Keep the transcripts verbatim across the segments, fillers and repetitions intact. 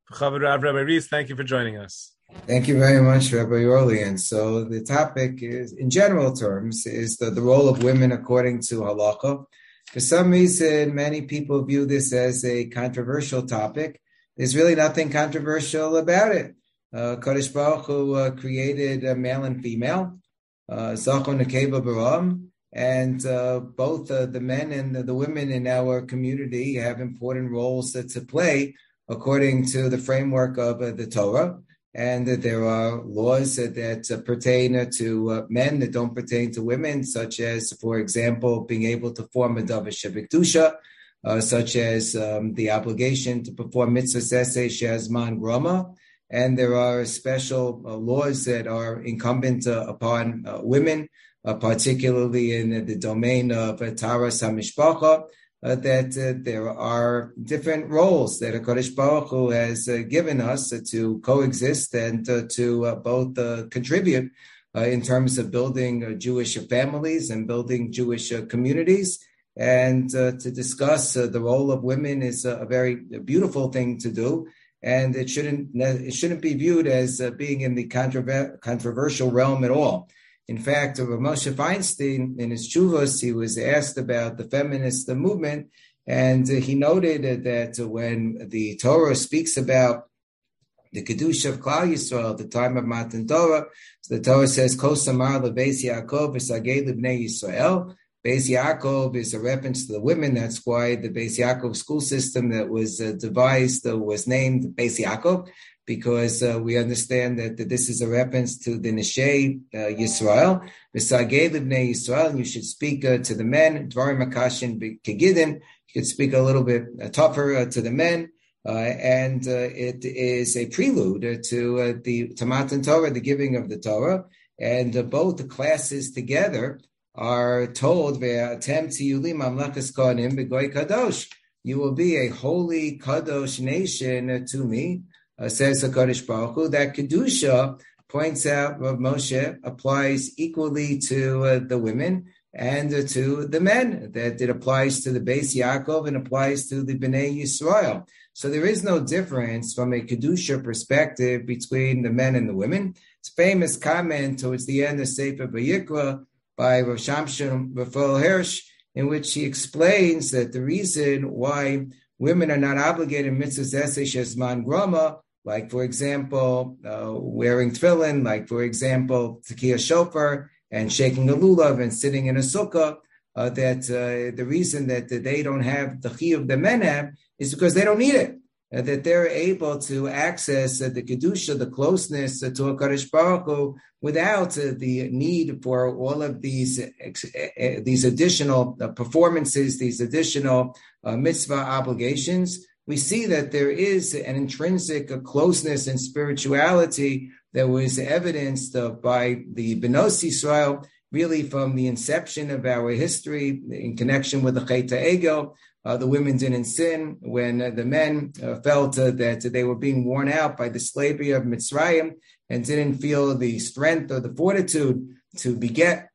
Rabbi Rees, thank you for joining us. Thank you very much, Rabbi Orlian. So the topic is, in general terms, is the, the role of women according to halacha. For some reason, many people view this as a controversial topic. There's really nothing controversial about it. Uh, Kadosh Baruch Hu uh, created a male and female, Zachor Nekeva Baram, and uh, both uh, the men and the, the women in our community have important roles uh, to play according to the framework of uh, the Torah. And that there are laws that, that uh, pertain to uh, men that don't pertain to women, such as, for example, being able to form a davar shebekdusha, uh, such as um, the obligation to perform mitzvahs esei shehazman grama. And there are special uh, laws that are incumbent uh, upon uh, women, uh, particularly in the domain of uh, taras hamishpacha. Uh, that uh, there are different roles that HaKadosh Baruch Hu has uh, given us uh, to coexist and uh, to uh, both uh, contribute uh, in terms of building uh, Jewish families and building Jewish uh, communities. And uh, to discuss uh, the role of women is a, a very beautiful thing to do. And it shouldn't it shouldn't be viewed as uh, being in the controver- controversial realm at all. In fact, Rav Moshe Feinstein, in his Chuvos, he was asked about the feminist movement, and he noted that when the Torah speaks about the Kedusha of Klal Yisrael at the time of Matan Torah, so the Torah says, Kol Samar leBeis Yaakov v'Sagei leBnei Yisrael. Beis Yaakov is a reference to the women. That's why the Beis Yaakov school system that was uh, devised uh, was named Beis Yaakov, because uh, we understand that, that this is a reference to the Neshei uh, Yisrael. V'Sagei leBnei Yisrael, and you should speak uh, to the men. Dvarim Hakashin Kegidim, you could speak a little bit uh, tougher uh, to the men. Uh, and uh, it is a prelude uh, to uh, the to Matan Torah, the giving of the Torah. And uh, both the classes together are told, Ve'atem tiyuli mamlechas kohanim b'goy kadosh. You will be a holy kadosh nation uh, to me. Uh, says HaKadosh Baruch Hu. That Kedusha, points out, Rav Moshe, applies equally to uh, the women and uh, to the men, that it applies to the Beis Yaakov and applies to the Bnei Yisrael. So there is no difference from a Kedusha perspective between the men and the women. It's a famous comment towards the end of Sefer Vayikra by Rav Shamshon Raphael Hirsch, in which he explains that the reason why women are not obligated mitzvahs esei shehazman grama, like, for example, uh, wearing tefillin, like, for example, tekiyah shofar, and shaking a lulav and sitting in a sukkah, uh, that uh, the reason that they don't have the chiyuv the men have is because they don't need it, uh, that they're able to access uh, the kedusha, the closeness uh, to HaKadosh Baruch Hu, without uh, the need for all of these uh, uh, these additional uh, performances, these additional uh, mitzvah obligations. We see that there is an intrinsic uh, closeness and spirituality that was evidenced uh, by the Benos Yisrael, really from the inception of our history in connection with the Chet HaEgel. Uh, the women didn't sin when uh, the men uh, felt uh, that they were being worn out by the slavery of Mitzrayim and didn't feel the strength or the fortitude to beget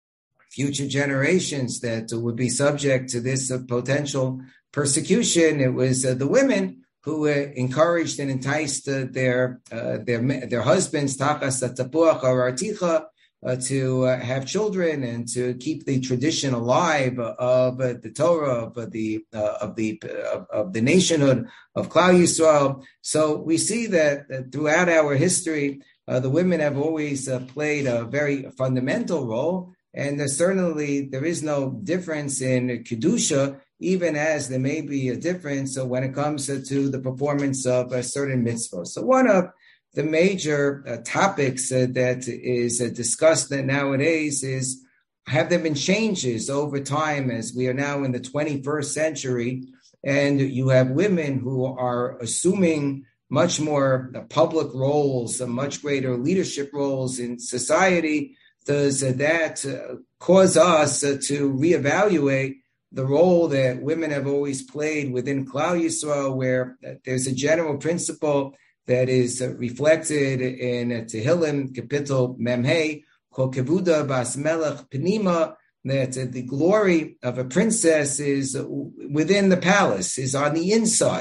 future generations that uh, would be subject to this uh, potential persecution. It was uh, the women who uh, encouraged and enticed uh, their uh, their their husbands, tachas tapuach or articha, uh, to uh, have children and to keep the tradition alive of uh, the Torah, of uh, the uh, of the uh, of the nationhood of Klal Yisrael. So we see that, that throughout our history, uh, the women have always uh, played a very fundamental role, and uh, certainly there is no difference in kedusha, even as there may be a difference uh, when it comes uh, to the performance of a certain mitzvah. So one of the major uh, topics uh, that is uh, discussed nowadays is, have there been changes over time as we are now in the twenty-first century, and you have women who are assuming much more uh, public roles, uh, much greater leadership roles in society? Does uh, that uh, cause us uh, to reevaluate the role that women have always played within Klal Yisrael, where uh, there's a general principle that is uh, reflected in uh, Tehillim, Kapitel Memhei, Kol Kevuda Bas Melech Penima, that uh, the glory of a princess is uh, within the palace, is on the inside.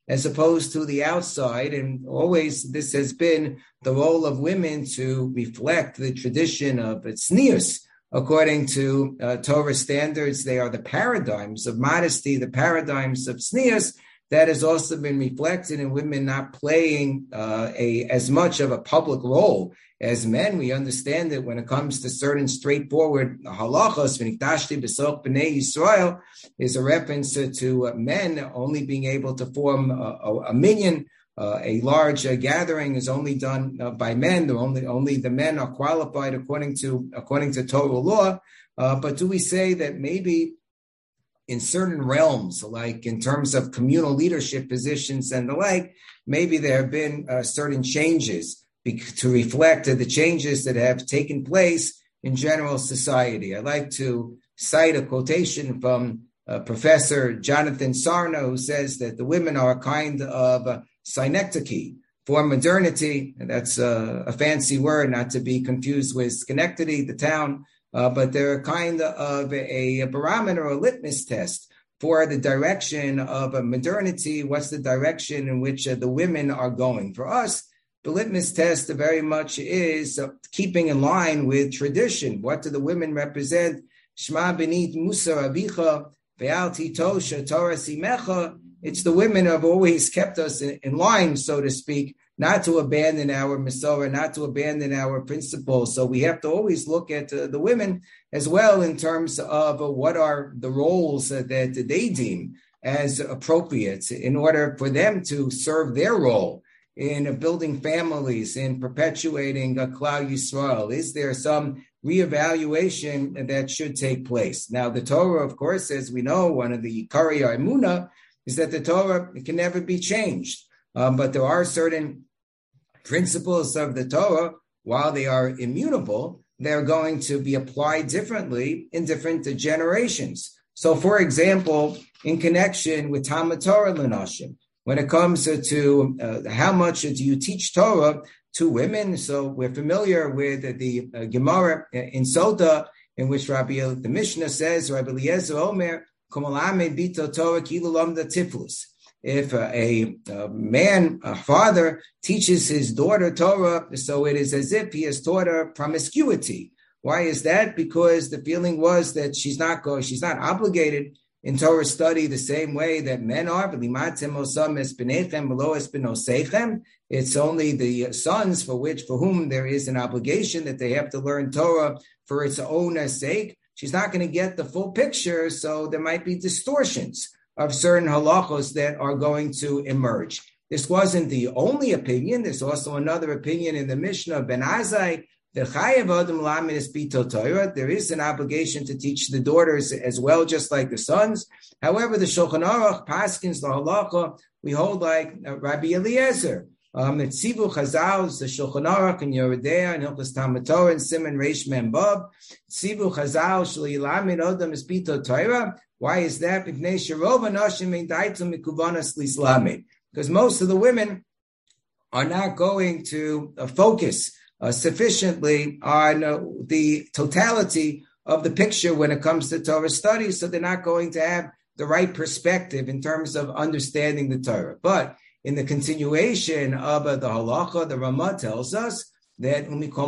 as opposed to the outside. And always this has been the role of women to reflect the tradition of tznius. According to uh, Torah standards, they are the paradigms of modesty, the paradigms of tznius. That has also been reflected in women not playing uh, a as much of a public role as men. We understand that when it comes to certain straightforward halachos, v'nikdashti b'soch b'nei Yisrael is a reference to, to uh, men only being able to form a, a, a minyan. Uh, a large uh, gathering is only done uh, by men. The only only the men are qualified according to according to Torah law. Uh, but do we say that maybe in certain realms, like in terms of communal leadership positions and the like, maybe there have been uh, certain changes be- to reflect uh, the changes that have taken place in general society? I'd like to cite a quotation from uh, Professor Jonathan Sarna, who says that the women are a kind of uh, synecdoche for modernity. And that's uh, a fancy word, not to be confused with Schenectady, the town. Uh, but they're kind of a, a barometer, a litmus test for the direction of a modernity. What's the direction in which uh, the women are going? For us, the litmus test very much is uh, keeping in line with tradition. What do the women represent? Shema benit Musa avicha ve'al tosha Torah simecha. It's the women who have always kept us in, in line, so to speak, not to abandon our Masorah, not to abandon our principles. So we have to always look at uh, the women as well in terms of uh, what are the roles uh, that they deem as appropriate in order for them to serve their role in uh, building families, in perpetuating uh, Klal Yisrael. Is there some reevaluation that should take place? Now, the Torah, of course, as we know, one of the Ikari Emunah is that the Torah can never be changed. Um, but there are certain principles of the Torah, while they are immutable, they're going to be applied differently in different uh, generations. So, for example, in connection with Talmud Torah L'Nashim, when it comes to, to uh, how much do you teach Torah to women? So we're familiar with the uh, Gemara in Sota, in which Rabbi the Mishnah says, Rabbi Eliezer Omer, Komalame bito Torah kilu lamda tiflus. If uh, a, a man, a father, teaches his daughter Torah, so it is as if he has taught her promiscuity. Why is that? Because the feeling was that she's not going, she's not obligated in Torah study the same way that men are. It's only the sons for which, for whom there is an obligation that they have to learn Torah for its own sake. She's not going to get the full picture, so there might be distortions of certain halachos that are going to emerge. This wasn't the only opinion. There's also another opinion in the Mishnah of Ben Azai, the Chayev Adam Lamed Bito Torah. There is an obligation to teach the daughters as well, just like the sons. However, the Shulchan Aruch paskins the halacha, we hold like uh, Rabbi Eliezer. Um, it's Tzivu Chazal, the Shulchan Aruch and Yeridea and Hilchos Talmud Torah and Simon Reish Mem Bab. Tzivu Chazal Shel Yilamed Adam Bito Torah. Why is that? Because most of the women are not going to uh, focus uh, sufficiently on uh, the totality of the picture when it comes to Torah studies, so they're not going to have the right perspective in terms of understanding the Torah. But in the continuation of uh, the halacha, the Ramah tells us that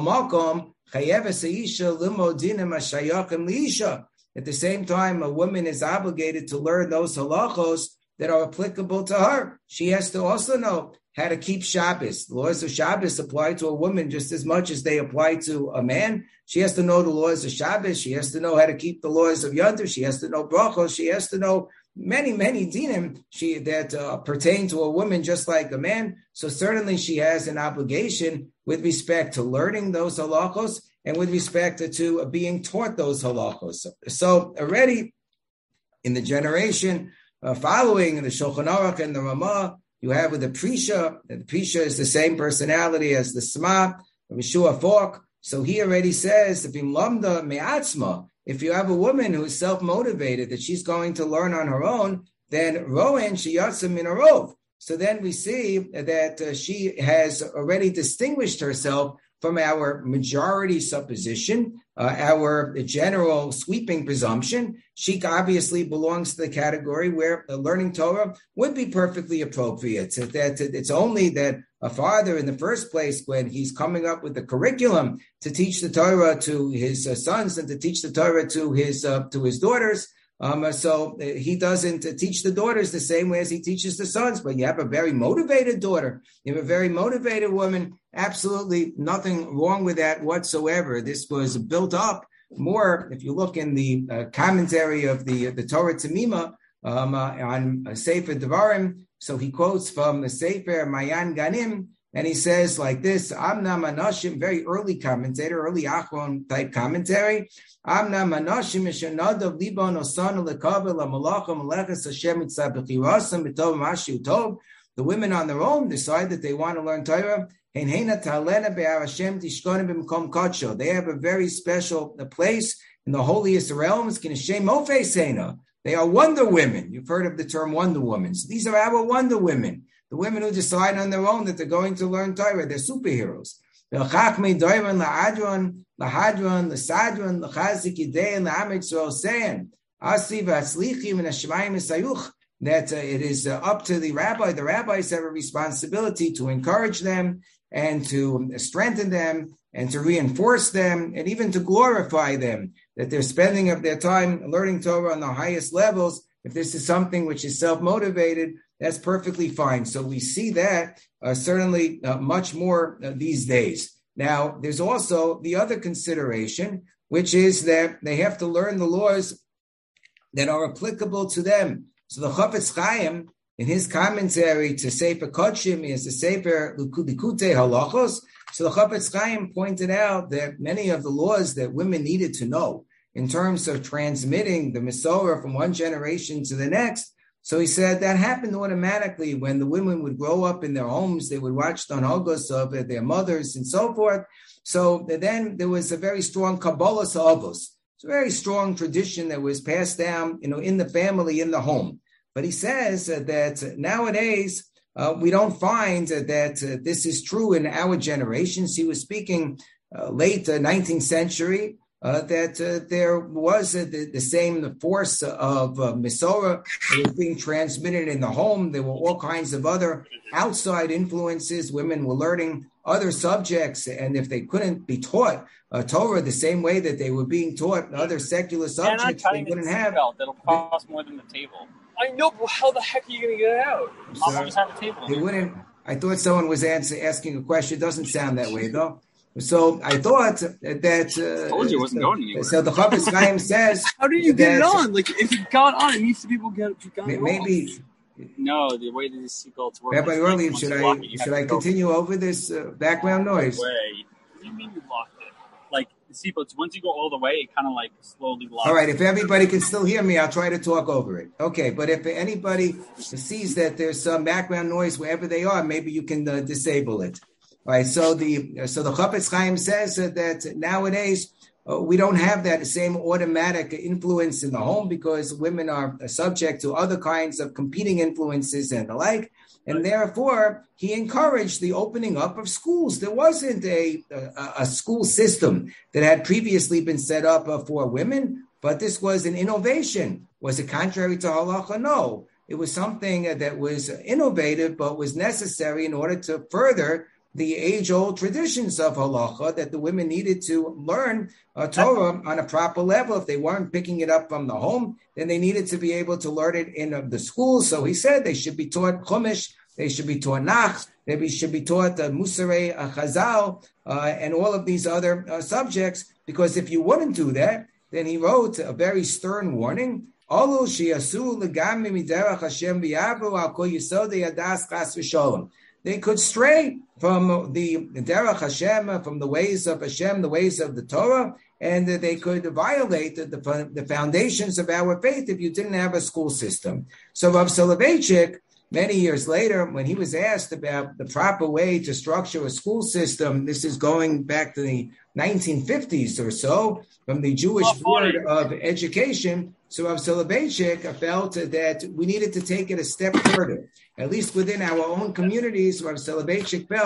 at the same time, a woman is obligated to learn those halachos that are applicable to her. She has to also know how to keep Shabbos. The laws of Shabbos apply to a woman just as much as they apply to a man. She has to know the laws of Shabbos. She has to know how to keep the laws of Yontif. She has to know brachos. She has to know many, many dinim she, that uh, pertain to a woman just like a man. So certainly she has an obligation with respect to learning those halachos and with respect to, to being taught those halachos. So already in the generation uh, following the Shulchan Aruch and the Ramah, you have with the Prisha, the Prisha is the same personality as the Sma, Yeshua Fork. So he already says, if if you have a woman who is self-motivated, that she's going to learn on her own, then Roen Sheyatsa Min Harov. So then we see that uh, she has already distinguished herself from our majority supposition, uh, our general sweeping presumption, she obviously belongs to the category where uh, learning Torah would be perfectly appropriate. That it's only that a father, in the first place, when he's coming up with the curriculum to teach the Torah to his uh, sons and to teach the Torah to his uh, to his daughters, Um, so he doesn't teach the daughters the same way as he teaches the sons, but you have a very motivated daughter. You have a very motivated woman. Absolutely nothing wrong with that whatsoever. This was built up more, if you look in the uh, commentary of the, the Torah Tamima um, uh, on uh, Sefer Devarim. So he quotes from the Sefer Mayan Ganim, and he says like this, Amna Manashim, very early commentator, early Achron type commentary. Amna Manashim Mishanadav Libon Osana Lekabel Amalacha Malachas Hashem Itzabachirasam B'tov Mashu Tov. The women on their own decide that they want to learn Torah. They have a very special place in the holiest realms. They are wonder women. You've heard of the term wonder women. So these are our wonder women. The women who decide on their own that they're going to learn Torah. They're superheroes. That uh, it is uh, up to the rabbi. The rabbis have a responsibility to encourage them and to strengthen them and to reinforce them and even to glorify them, that they're spending of their time learning Torah on the highest levels. If this is something which is self-motivated, that's perfectly fine. So we see that uh, certainly uh, much more uh, these days. Now, there's also the other consideration, which is that they have to learn the laws that are applicable to them. So the Chafetz Chaim, in his commentary to Sefer Kodshim, is the Sefer Likutei Halachos. So the Chafetz Chaim pointed out that many of the laws that women needed to know in terms of transmitting the Mesorah from one generation to the next. So he said that happened automatically when the women would grow up in their homes. They would watch the Hanhagos of their mothers and so forth. So then there was a very strong Kabbalah Sa'avos. It's a very strong tradition that was passed down, you know, in the family, in the home. But he says uh, that nowadays uh, we don't find uh, that uh, this is true in our generations. He was speaking uh, late uh, nineteenth century, uh, that uh, there was uh, the, the same force of uh, Mesorah that was being transmitted in the home. There were all kinds of other outside influences. Women were learning other subjects, and if they couldn't be taught uh, Torah the same way that they were being taught other secular subjects, they wouldn't have. That'll cost more than the table. I know, but how the heck are you going to get it out? I'll always have a table. They wouldn't. I thought someone was answer, asking a question. It doesn't sound that way, though. So I thought that. Uh, I told you it wasn't going anywhere. So the Chafetz Chaim says. How did you get it on? Like, if it got on, it needs to be people get it. Got Maybe. It no, the way that these seatbelts work. Rabbi Orlean, should I should I continue over this uh, background noise? Way. What do you mean you locked it? Like the seatbelts, once you go all the way, it kind of like slowly locks. All right, if everybody can still hear me, I'll try to talk over it. Okay, but if anybody sees that there's some background noise wherever they are, maybe you can uh, disable it. All right, so the so the Chafetz Chaim says uh, that nowadays uh, we don't have that same automatic influence in the home because women are subject to other kinds of competing influences and the like. And therefore, he encouraged the opening up of schools. There wasn't a, a, a school system that had previously been set up uh, for women, but this was an innovation. Was it contrary to halacha? No. It was something that was innovative, but was necessary in order to further the age-old traditions of halacha that the women needed to learn uh, Torah on a proper level. If they weren't picking it up from the home, then they needed to be able to learn it in uh, the schools. So he said they should be taught Chumash, they should be taught Nach, they be, should be taught uh, Musarei uh, Chazal, uh, and all of these other uh, subjects, because if you wouldn't do that, then he wrote a very stern warning. Olu sheyasu legami miderach Hashem v'yavru al kol yisodei hadas chas v'sholom. They could stray from the Derech Hashem, from the ways of Hashem, the ways of the Torah, and they could violate the, the, the foundations of our faith if you didn't have a school system. So Rav Soloveitchik, many years later, when he was asked about the proper way to structure a school system, this is going back to the nineteen fifties or so, from the Jewish Board of Education, so Rav Soloveitchik felt that we needed to take it a step further. At least within our own communities, Rav Soloveitchik felt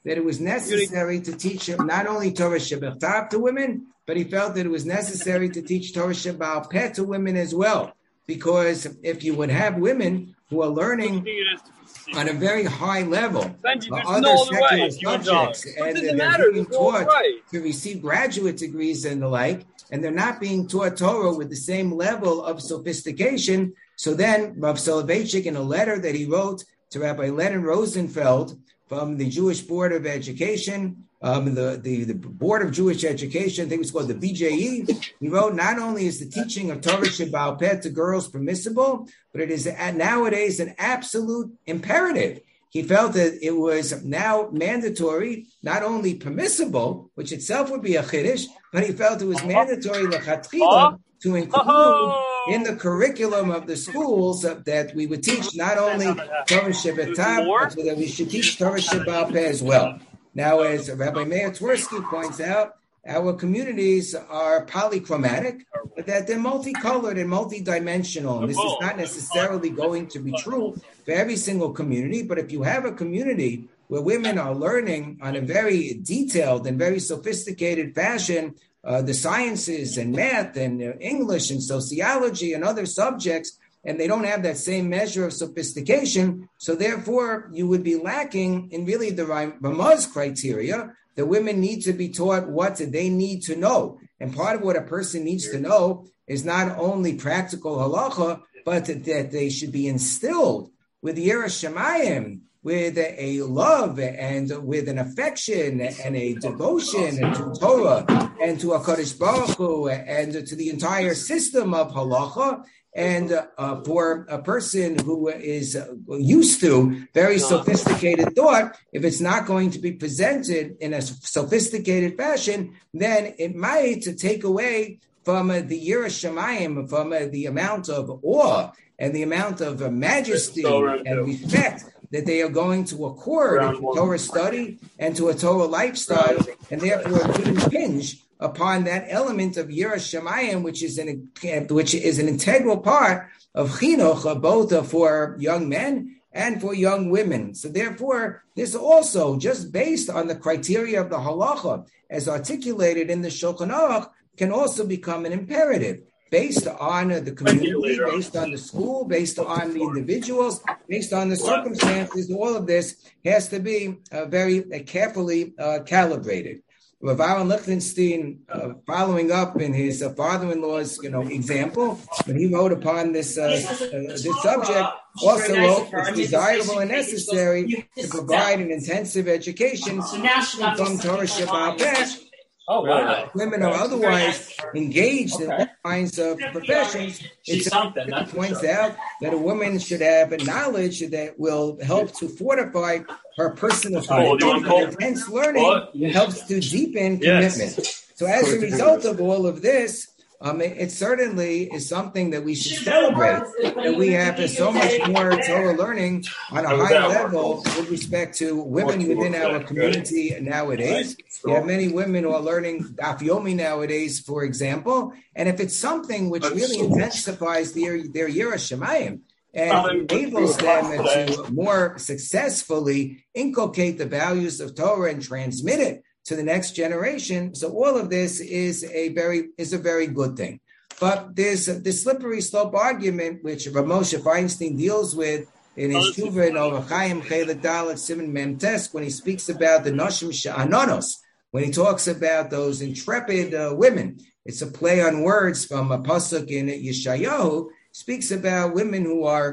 that it was necessary to teach not only Torah Shebechtav to women, but he felt that it was necessary to teach Torah Shebaal Peh to women as well. Because if you would have women who are learning on a very high level Benji, uh, other no secular way, subjects, and they're matter, being taught no to receive graduate degrees and the like, and they're not being taught Torah with the same level of sophistication, so then Rav Soloveitchik, in a letter that he wrote to Rabbi Lenin Rosenfeld from the Jewish Board of Education, um, the, the, the Board of Jewish Education, I think it was called the B J E, he wrote, not only is the teaching of Torah Shebaal Peh to girls permissible, but it is nowadays an absolute imperative. He felt that it was now mandatory, not only permissible, which itself would be a chiddush, but he felt it was mandatory lechatchila to include in the curriculum of the schools uh, that we would teach not only Torah Shebechtav, but that we should teach Torah Shebaal Peh as well. Now, as Rabbi Meir Twersky points out, our communities are polychromatic, but that they're multicolored and multidimensional. And this is not necessarily going to be true for every single community, but if you have a community where women are learning on a very detailed and very sophisticated fashion uh, the sciences and math and uh, English and sociology and other subjects, and they don't have that same measure of sophistication, so therefore you would be lacking in really the Ramaz criteria. The women need to be taught what they need to know. And part of what a person needs to know is not only practical halacha, but that they should be instilled with Yirah Shamayim, with a love and with an affection and a devotion to Torah and to HaKadosh Baruch Hu and to the entire system of halacha. And uh, for a person who is used to very sophisticated thought, if it's not going to be presented in a sophisticated fashion, then it might take away from uh, the Yirah Shamayim, from uh, the amount of awe and the amount of uh, majesty and respect that they are going to accord to Torah study and to a Torah lifestyle, and therefore it could impinge upon that element of Yirah Shamayim, which is an which is an integral part of chinuch, both for young men and for young women. So therefore, this also, just based on the criteria of the halacha as articulated in the Shulchan Aruch, can also become an imperative based on the community, based on the school, based on the individuals, based on the circumstances. All of this has to be uh, very uh, carefully uh, calibrated. Rav Aaron Lichtenstein, uh, following up in his uh, father-in-law's, you know, example, when he wrote upon this uh, uh, this subject, also wrote it's desirable and necessary to provide an intensive education from Torah Shebaal Peh. Oh, wow. Women are otherwise engaged in all kinds of professions. It points out that a woman should have a knowledge that will help to fortify her personal commitment. Intense learning helps to deepen commitment. So as a result of all of this, Um, it, it certainly is something that we should celebrate, that we have so much more Torah learning on a high level with respect to women within our community nowadays. We have many women who are learning Daf Yomi nowadays, for example, and if it's something which really intensifies their, their Yirah Shamayim and enables them to more successfully inculcate the values of Torah and transmit it to the next generation. So all of this is a very is a very good thing. But there's the slippery slope argument which Rav Moshe Feinstein deals with in his Tshuva in Orach Chaim Chelik Dalet Siman Mem Tes, when he speaks about the Noshim She'anonos, when he talks about those intrepid uh, women. It's a play on words from a pasuk in Yeshayahu, speaks about women who are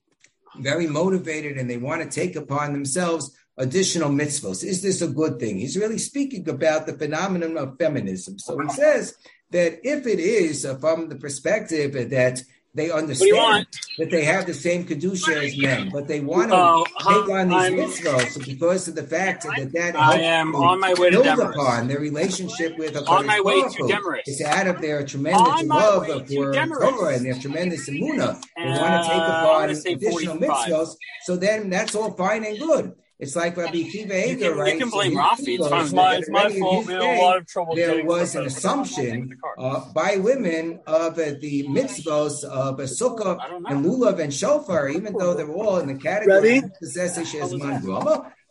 very motivated and they want to take upon themselves additional mitzvos. Is this a good thing? He's really speaking about the phenomenon of feminism. So he says that if it is uh, from the perspective that they understand that they have the same kedusha as men, but they want to oh, take on these I'm, mitzvos because of the fact that that I am on my way to build upon their relationship with a on my way to Demarest. It's out of their tremendous love for Torah and their tremendous emunah. They uh, want to take upon additional mitzvos. So then that's all fine and good. It's like Rabbi Akiva Eiger, right? You can blame so Rafi. It's fine. It's my, it's my fault. We had a lot of trouble. There was an assumption uh, by women of uh, the mitzvos of uh, sukkah and lulav and shofar, even though they're all in the category of possessing shezman groma.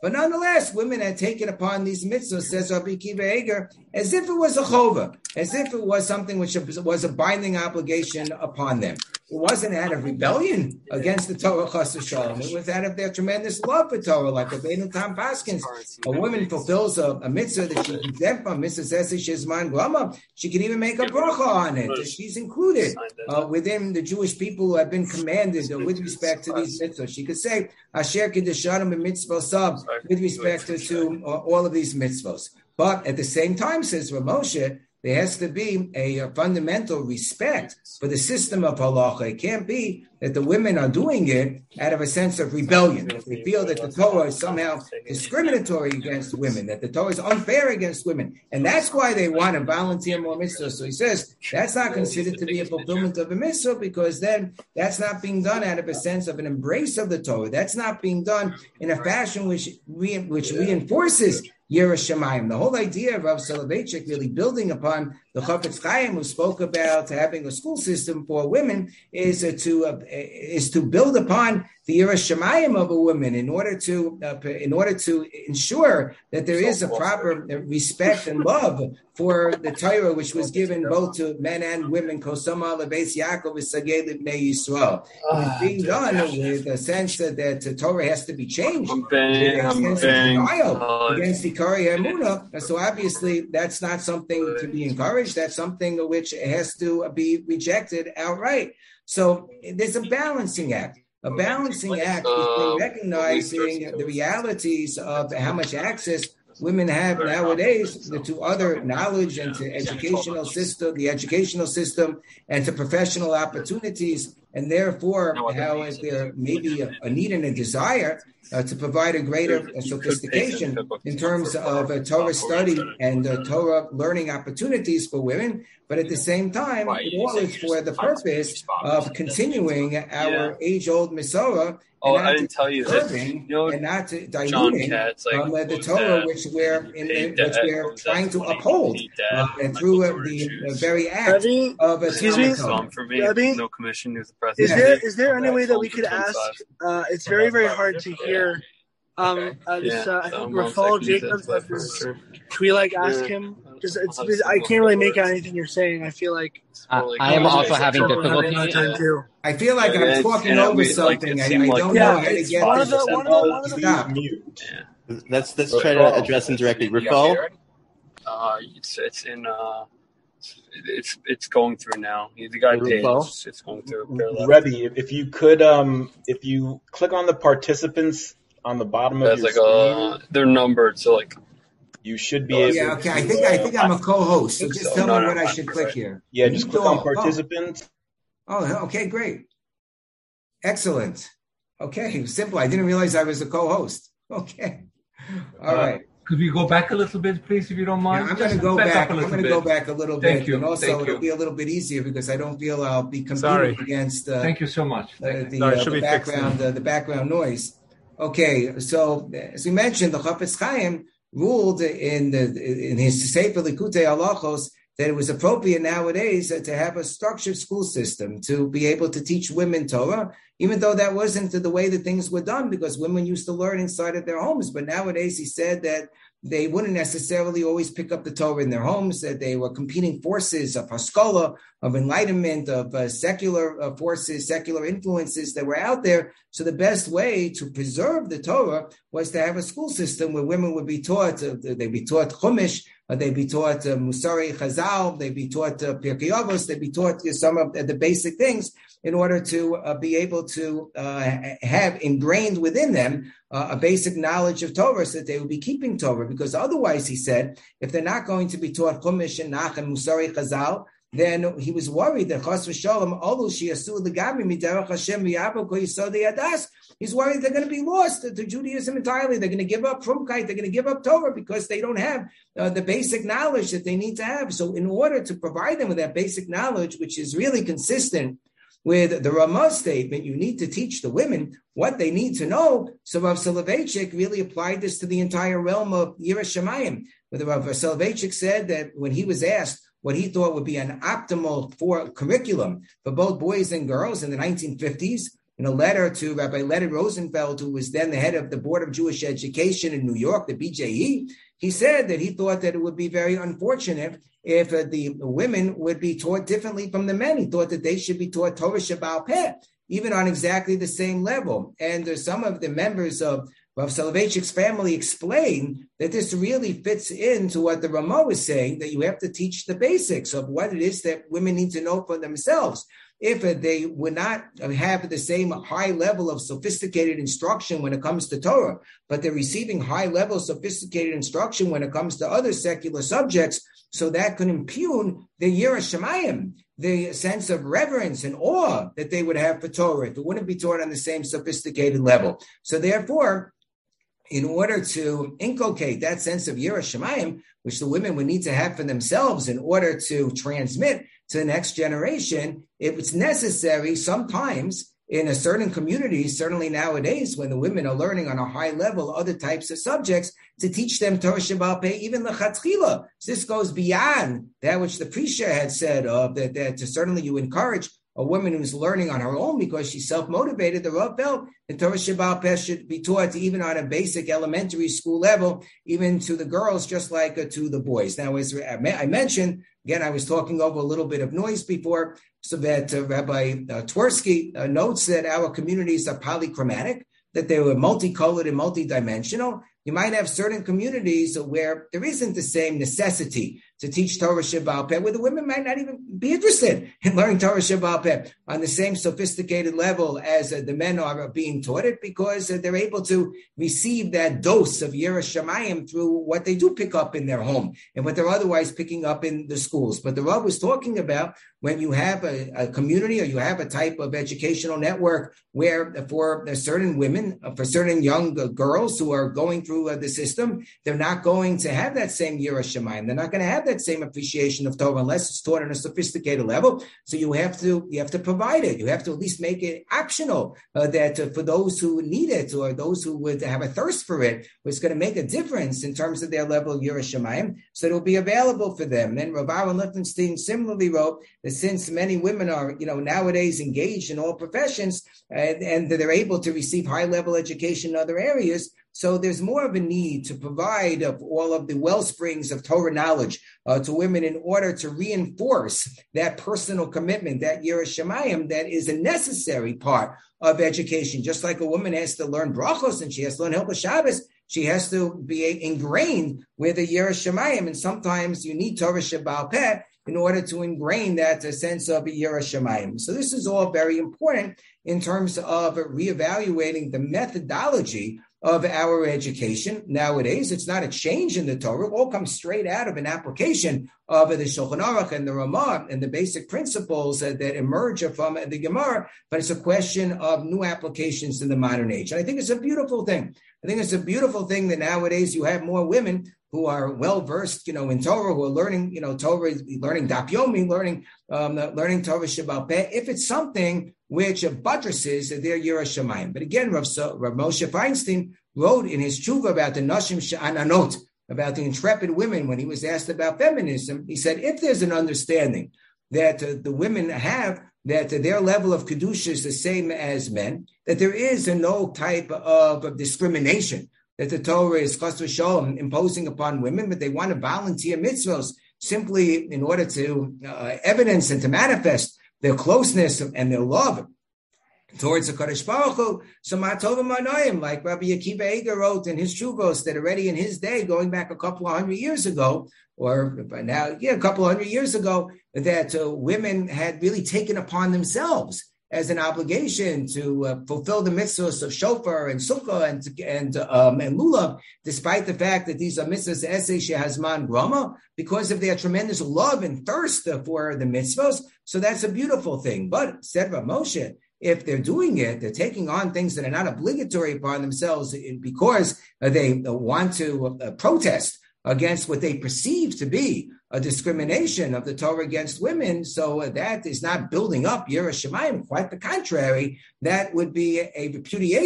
But nonetheless, women had taken upon these mitzvahs, says Rabbi Akiva Eger, as if it was a chova, as if it was something which was a binding obligation upon them. It wasn't out of rebellion against the Torah chas v'shalom. It was out of their tremendous love for Torah, like Rabbeinu Tam Paskins. A woman fulfills a, a mitzvah that she's exempt from, mitzvah says shizman grama. She can even make a bracha on it. She's included uh, within the Jewish people who have been commanded uh, with respect to these mitzvahs. She could say Asher Kiddushanim b'mitzvah sab with respect to, to uh, all of these mitzvahs. But at the same time, says Rav Moshe, there has to be a, a fundamental respect for the system of halacha. It can't be that the women are doing it out of a sense of rebellion, that they feel that the Torah is somehow discriminatory against women, that the Torah is unfair against women. And that's why they want to volunteer more mitzvahs. So he says that's not considered to be a fulfillment of a mitzvah, because then that's not being done out of a sense of an embrace of the Torah. That's not being done in a fashion which, re- which reinforces Yiras Shamayim. The whole idea of Rav Soloveitchik really building upon the Chafetz Chaim, who spoke about having a school system for women, is uh, to uh, is to build upon the Yiras Shamayim of a woman in order to uh, in order to ensure that there is a proper respect and love for the Torah, which was given both to men and women. Kosama lebeis Yaakov v'sagei libnei Yisrael. It's being done with a sense that the Torah has to be changed, with a sense of denial against the Ikari Emunah. So obviously that's not something to be encouraged. That's something which has to be rejected outright. So there's a balancing act. A balancing act between recognizing the realities of how much access women have nowadays to other knowledge and to educational system, the educational system, and to professional opportunities, and therefore how there may be a, a need and a desire uh, to provide a greater uh, sophistication in terms of uh, Torah study and uh, Torah learning opportunities for women. But at the same time, it all is for the purpose of continuing our age-old Masorah. Oh, I didn't tell you that. You know, and not diluting Katz, like, um, uh, the Torah, dad? which we're in, the, which dad, we're trying to uphold, uh, and through uh, the, the very act Rabbi, of a excuse me, for me, Rabbi, no commission. Is, the is there is there any way that we could ask? Uh, it's very very hard to hear. Um, uh, this, uh, I think Rafal Jacobs. Can we like ask him? Just it's, I can't really make out anything you're saying. I feel like uh, I am also having difficulty. I feel like I'm talking over something. I, I don't know how to get one of the one of the stop. Let's let's try to address him directly. Rafal, uh, it's it's in uh, it's it's going through now. The guy paid. It's, it's going through. Rebbe, if you could, um, if you click on the participants on the bottom of That's your like screen, uh, they're numbered, so like. You should be oh, able. Yeah, okay. I think I think I'm a co-host. So just so. tell no, me no, what I should click here. Yeah, just click on participants. Oh, okay, great, excellent. Okay, simple. I didn't realize I was a co-host. Okay, all uh, right. Could we go back a little bit, please, if you don't mind? Yeah, I'm going to go back. back I'm going to go back a little Thank bit, you. and also Thank it'll you. be a little bit easier because I don't feel I'll be competing Sorry. against. Uh, Thank you so much. Uh, the, Sorry, uh, the background, uh, the background noise. Okay, so as we mentioned, the Chafetz Chaim ruled in the in his Sefer Likutei Halachos that it was appropriate nowadays uh, to have a structured school system to be able to teach women Torah, even though that wasn't the way that things were done, because women used to learn inside of their homes. But nowadays, he said that they wouldn't necessarily always pick up the Torah in their homes, that they were competing forces of haskalah, of enlightenment, of uh, secular uh, forces, secular influences that were out there. So the best way to preserve the Torah was to have a school system where women would be taught, uh, they'd be taught Chumash, uh, they'd be taught uh, Musari Chazal, they'd be taught uh, Pirkei Avos, they'd be taught uh, some of the, the basic things in order to uh, be able to uh, have ingrained within them uh, a basic knowledge of Torah so that they would be keeping Torah. Because otherwise, he said, if they're not going to be taught Chumash and Nach and Musari Chazal, then he was worried that Chas v'Shalom Olu Shiasu L'Gami Miderach Hashem V'Yabok Yisodei Adas. He's worried they're going to be lost to Judaism entirely. They're going to give up Frumkeit. They're going to give up Torah because they don't have uh, the basic knowledge that they need to have. So, in order to provide them with that basic knowledge, which is really consistent with the Ramah statement, you need to teach the women what they need to know. So Rav Soloveitchik really applied this to the entire realm of Yiras Shamayim. Where Rav Soloveitchik said that when he was asked what he thought would be an optimal for curriculum for both boys and girls in the nineteen fifties, in a letter to Rabbi Leonard Rosenfeld, who was then the head of the Board of Jewish Education in New York, the B J E. He said that he thought that it would be very unfortunate if uh, the women would be taught differently from the men. He thought that they should be taught Torah Shebaal Peh, even on exactly the same level. And uh, some of the members of Rav Soloveitchik's family explained that this really fits into what the Ramah was saying, that you have to teach the basics of what it is that women need to know for themselves. If uh, they would not have the same high level of sophisticated instruction when it comes to Torah, but they're receiving high level sophisticated instruction when it comes to other secular subjects, so that could impugn the Yirah Shamayim, the sense of reverence and awe that they would have for Torah. It wouldn't be taught on the same sophisticated level. So therefore, in order to inculcate that sense of Yirah Shamayim, which the women would need to have for themselves in order to transmit to the next generation, it was necessary sometimes in a certain community, certainly nowadays, when the women are learning on a high level other types of subjects, to teach them Torah Shebaal Peh, even lechatchila. This goes beyond that which the Prisha had said, uh, that, that certainly you encourage a woman who's learning on her own because she's self-motivated. The Rav felt that Torah Shebaal Peh should be taught even on a basic elementary school level, even to the girls, just like uh, to the boys. Now, as I mentioned, again, I was talking over a little bit of noise before, so that uh, Rabbi uh, Twersky uh, notes that our communities are polychromatic, that they were multicolored and multidimensional. You might have certain communities where there isn't the same necessity to teach Torah Shebaal Peh, where the women might not even be interested in learning Torah Shebaal Peh on the same sophisticated level as uh, the men are being taught it, because uh, they're able to receive that dose of Yirah Shamayim through what they do pick up in their home and what they're otherwise picking up in the schools. But the Rav was talking about when you have a, a community or you have a type of educational network where for certain women, for certain young girls who are going through uh, the system, they're not going to have that same Yirah Shamayim. They're not going to have that same appreciation of Torah unless it's taught on a sophisticated level. So you have to you have to provide it. You have to at least make it optional uh, that uh, for those who need it or those who would have a thirst for it, it's going to make a difference in terms of their level of Yirah Shamayim. So it'll be available for them. Then Rav Aaron Lichtenstein similarly wrote that since many women are, you know, nowadays engaged in all professions and, and they're able to receive high level education in other areas, so there's more of a need to provide of all of the well springs of Torah knowledge uh, to women in order to reinforce that personal commitment, that Yirah Shamayim, that is a necessary part of education. Just like a woman has to learn brachos and she has to learn Hilchos Shabbos, she has to be ingrained with a Yirah Shamayim. And sometimes you need Torah Shebaal Peh in order to ingrain that uh, sense of Yirah Shamayim. So this is all very important in terms of reevaluating the methodology of our education. Nowadays, it's not a change in the Torah. It all comes straight out of an application of the Shulchan Aruch and the Ramah and the basic principles uh, that emerge from the Gemara, but it's a question of new applications in the modern age. And I think it's a beautiful thing. I think it's a beautiful thing that nowadays you have more women who are well-versed, you know, in Torah, who are learning, you know, Torah, learning Daf Yomi, learning, um, learning Torah Shebaal Peh, if it's something which buttresses their Yirah Shamayim. But again, Rav, so, Rav Moshe Feinstein wrote in his tshuva about the Nashim She'ananot, about the intrepid women, when he was asked about feminism, he said, if there's an understanding that uh, the women have, that uh, their level of kedusha is the same as men, that there is a no type of, of discrimination, that the Torah is chas v'sholom imposing upon women, but they want to volunteer mitzvahs simply in order to uh, evidence and to manifest their closeness and their love towards the Kadosh Baruch Hu. So Matovim Manoim, like Rabbi Akiva Eger wrote in his Shuvos, that already in his day, going back a couple of hundred years ago, or by now, yeah, a couple of hundred years ago, that uh, women had really taken upon themselves as an obligation to uh, fulfill the mitzvahs of shofar and sukkah and and um, and lulav, despite the fact that these are mitzvahs esei shehazman grama, because of their tremendous love and thirst for the mitzvahs. So that's a beautiful thing. But said Rav Moshe, if they're doing it, they're taking on things that are not obligatory upon themselves because they want to uh, protest against what they perceive to be a discrimination of the Torah against women. So uh, that is not building up Yirah Shamayim. Quite the contrary, that would be a, a repudiation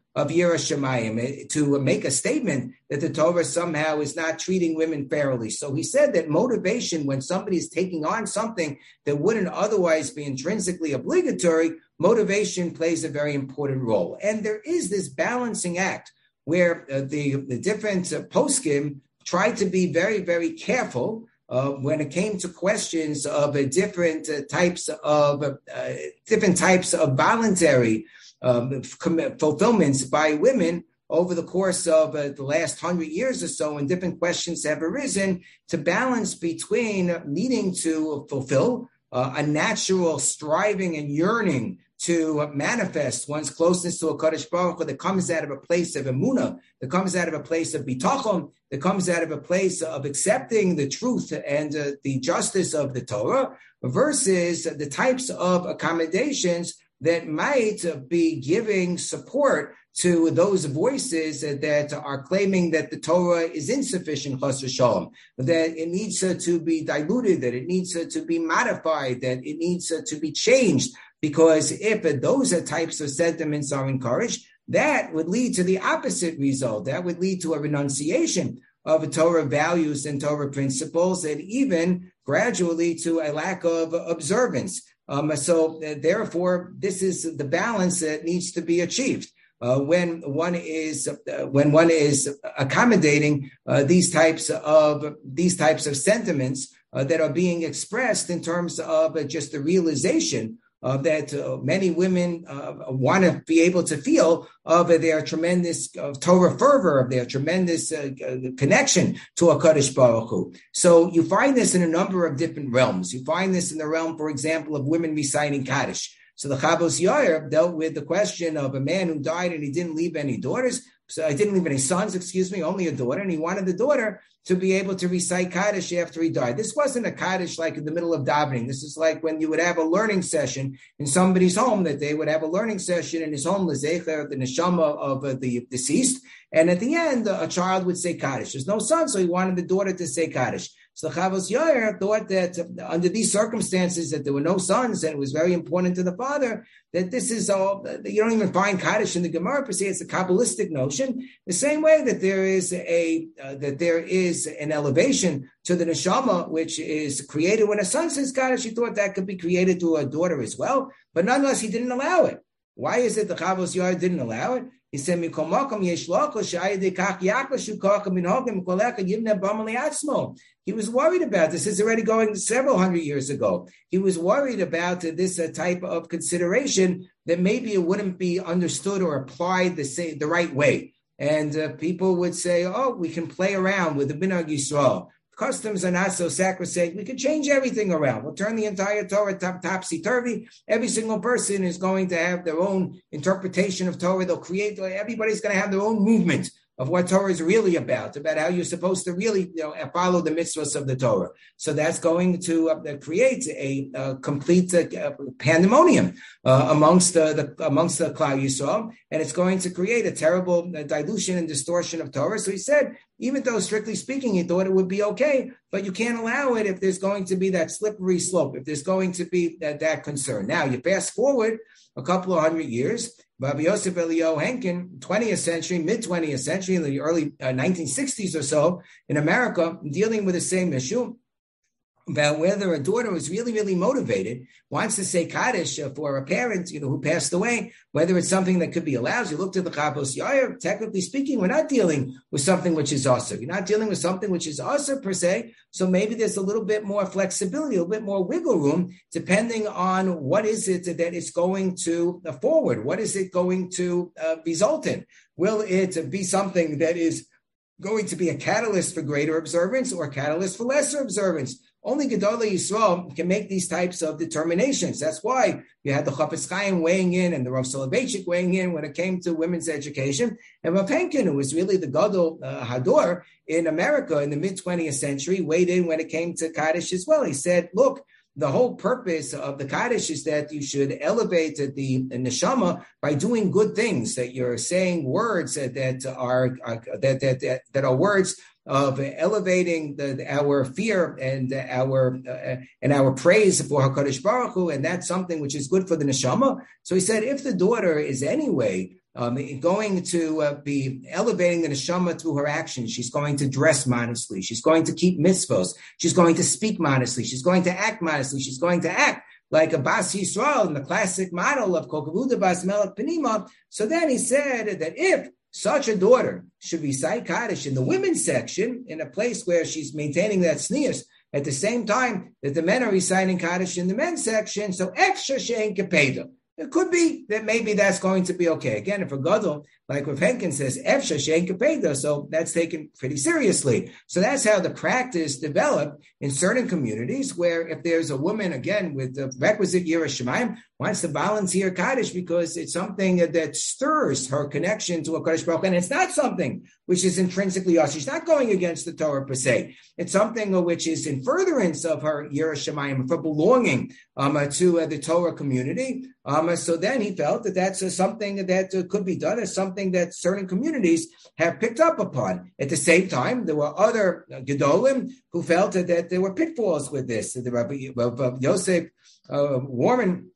of Yira Shemayim, to make a statement that the Torah somehow is not treating women fairly. So he said that motivation, when somebody is taking on something that wouldn't otherwise be intrinsically obligatory, motivation plays a very important role. And there is this balancing act where uh, the, the different uh, poskim tried to be very, very careful uh, when it came to questions of uh, different uh, types of uh, different types of voluntary um, fulfillments by women over the course of uh, the last hundred years or so, and different questions have arisen to balance between needing to fulfill uh, a natural striving and yearning to manifest one's closeness to a Kadosh Baruch Hu that comes out of a place of emunah, that comes out of a place of bitachon, that comes out of a place of accepting the truth and uh, the justice of the Torah, versus the types of accommodations that might be giving support to those voices that are claiming that the Torah is insufficient, chas v'shalom, that it needs to be diluted, that it needs to be modified, that it needs to be changed. Because if those types of sentiments are encouraged, that would lead to the opposite result. That would lead to a renunciation of Torah values and Torah principles, and even gradually to a lack of observance. Um, so uh, therefore, this is the balance that needs to be achieved. Uh, when one is uh, when one is accommodating uh, these types of these types of sentiments uh, that are being expressed in terms of uh, just the realization Uh, that uh, many women uh, want to be able to feel of uh, their tremendous uh, Torah fervor, of their tremendous uh, connection to a Kadosh Baruch Hu. So you find this in a number of different realms. You find this in the realm, for example, of women reciting Kaddish. So the Chavos Yair dealt with the question of a man who died and he didn't leave any daughters. So I didn't leave any sons, excuse me, only a daughter, and he wanted the daughter to be able to recite Kaddish after he died. This wasn't a Kaddish like in the middle of davening. This is like when you would have a learning session in somebody's home, that they would have a learning session in his home, l'zecher, the neshama of uh, the deceased, and at the end, uh, a child would say Kaddish. There's no son, so he wanted the daughter to say Kaddish. So the Chavos Yair thought that uh, under these circumstances, that there were no sons, and it was very important to the father, that this is all, that you don't even find Kaddish in the Gemara per se. It's a Kabbalistic notion. The same way that there is a uh, that there is an elevation to the neshama, which is created when a son says Kaddish. He thought that could be created to a daughter as well, but nonetheless, he didn't allow it. Why is it the Chavos Yair didn't allow it? He said, he was worried about this. This is already going several hundred years ago. He was worried about uh, this uh, type of consideration that maybe it wouldn't be understood or applied the, same, the right way. And uh, people would say, oh, we can play around with the Minhag Yisrael. Customs are not so sacrosanct. We could change everything around. We'll turn the entire Torah top, topsy-turvy. Every single person is going to have their own interpretation of Torah. They'll create, everybody's going to have their own movement of what Torah is really about, about how you're supposed to really you know, follow the mitzvahs of the Torah. So that's going to uh, create a, a complete uh, pandemonium uh, amongst uh, the amongst the Klal Yisrael, and it's going to create a terrible uh, dilution and distortion of Torah. So he said, even though strictly speaking, he thought it would be okay, but you can't allow it if there's going to be that slippery slope, if there's going to be that, that concern. Now, you fast forward a couple of hundred years, Rabbi Yosef Eliyahu Henkin, twentieth century, mid-twentieth century, in the early uh, nineteen sixties or so, in America, dealing with the same issue about whether a daughter was really, really motivated, wants to say Kaddish for a parent, you know, who passed away, whether it's something that could be allowed. You look to the Chavos Yair, technically speaking, we're not dealing with something which is also. You're not dealing with something which is also per se, so maybe there's a little bit more flexibility, a little bit more wiggle room, depending on what is it that it's going to uh, forward, what is it going to uh, result in. Will it be something that is going to be a catalyst for greater observance or a catalyst for lesser observance? Only Gedolei Yisrael can make these types of determinations. That's why you had the Chafetz Chaim weighing in and the Rav Soloveitchik weighing in when it came to women's education. And Rav Henkin, who was really the Gadol uh, Hador in America in the mid-twentieth century, weighed in when it came to Kaddish as well. He said, look, the whole purpose of the Kaddish is that you should elevate the neshama by doing good things, that you're saying words that, that are, are that, that, that, that are words of elevating the, our fear and our uh, and our praise for HaKadosh Baruch Hu, and that's something which is good for the neshama. So he said, if the daughter is anyway um, going to uh, be elevating the neshama through her actions. She's going to dress modestly. She's going to keep mitzvos. She's going to speak modestly. She's going to act modestly. She's going to act like a Bas Yisrael in the classic model of Kokavuda Bas Melech Penima. So then he said that if such a daughter should be Sai Kaddish in the women's section, in a place where she's maintaining that sneers, at the same time that the men are reciting Kaddish in the men's section, so extra she'en kepeda. It could be that maybe that's going to be okay. Again, if a gadol, like Rav Henkin says, efsha she'en kepeda, so that's taken pretty seriously. So that's how the practice developed in certain communities, where if there's a woman, again, with the requisite Yiras Shamayim, wants to volunteer Kaddish because it's something that stirs her connection to a Kaddish Baruch Hu, and it's not something which is intrinsically us. She's not going against the Torah per se. It's something which is in furtherance of her Yiras Shamayim, for belonging um, to uh, the Torah community. Um, so then he felt that that's uh, something that uh, could be done, as something that certain communities have picked up upon. At the same time, there were other uh, Gedolim who felt that, that there were pitfalls with this. The Rabbi uh, Yosef uh, Warman,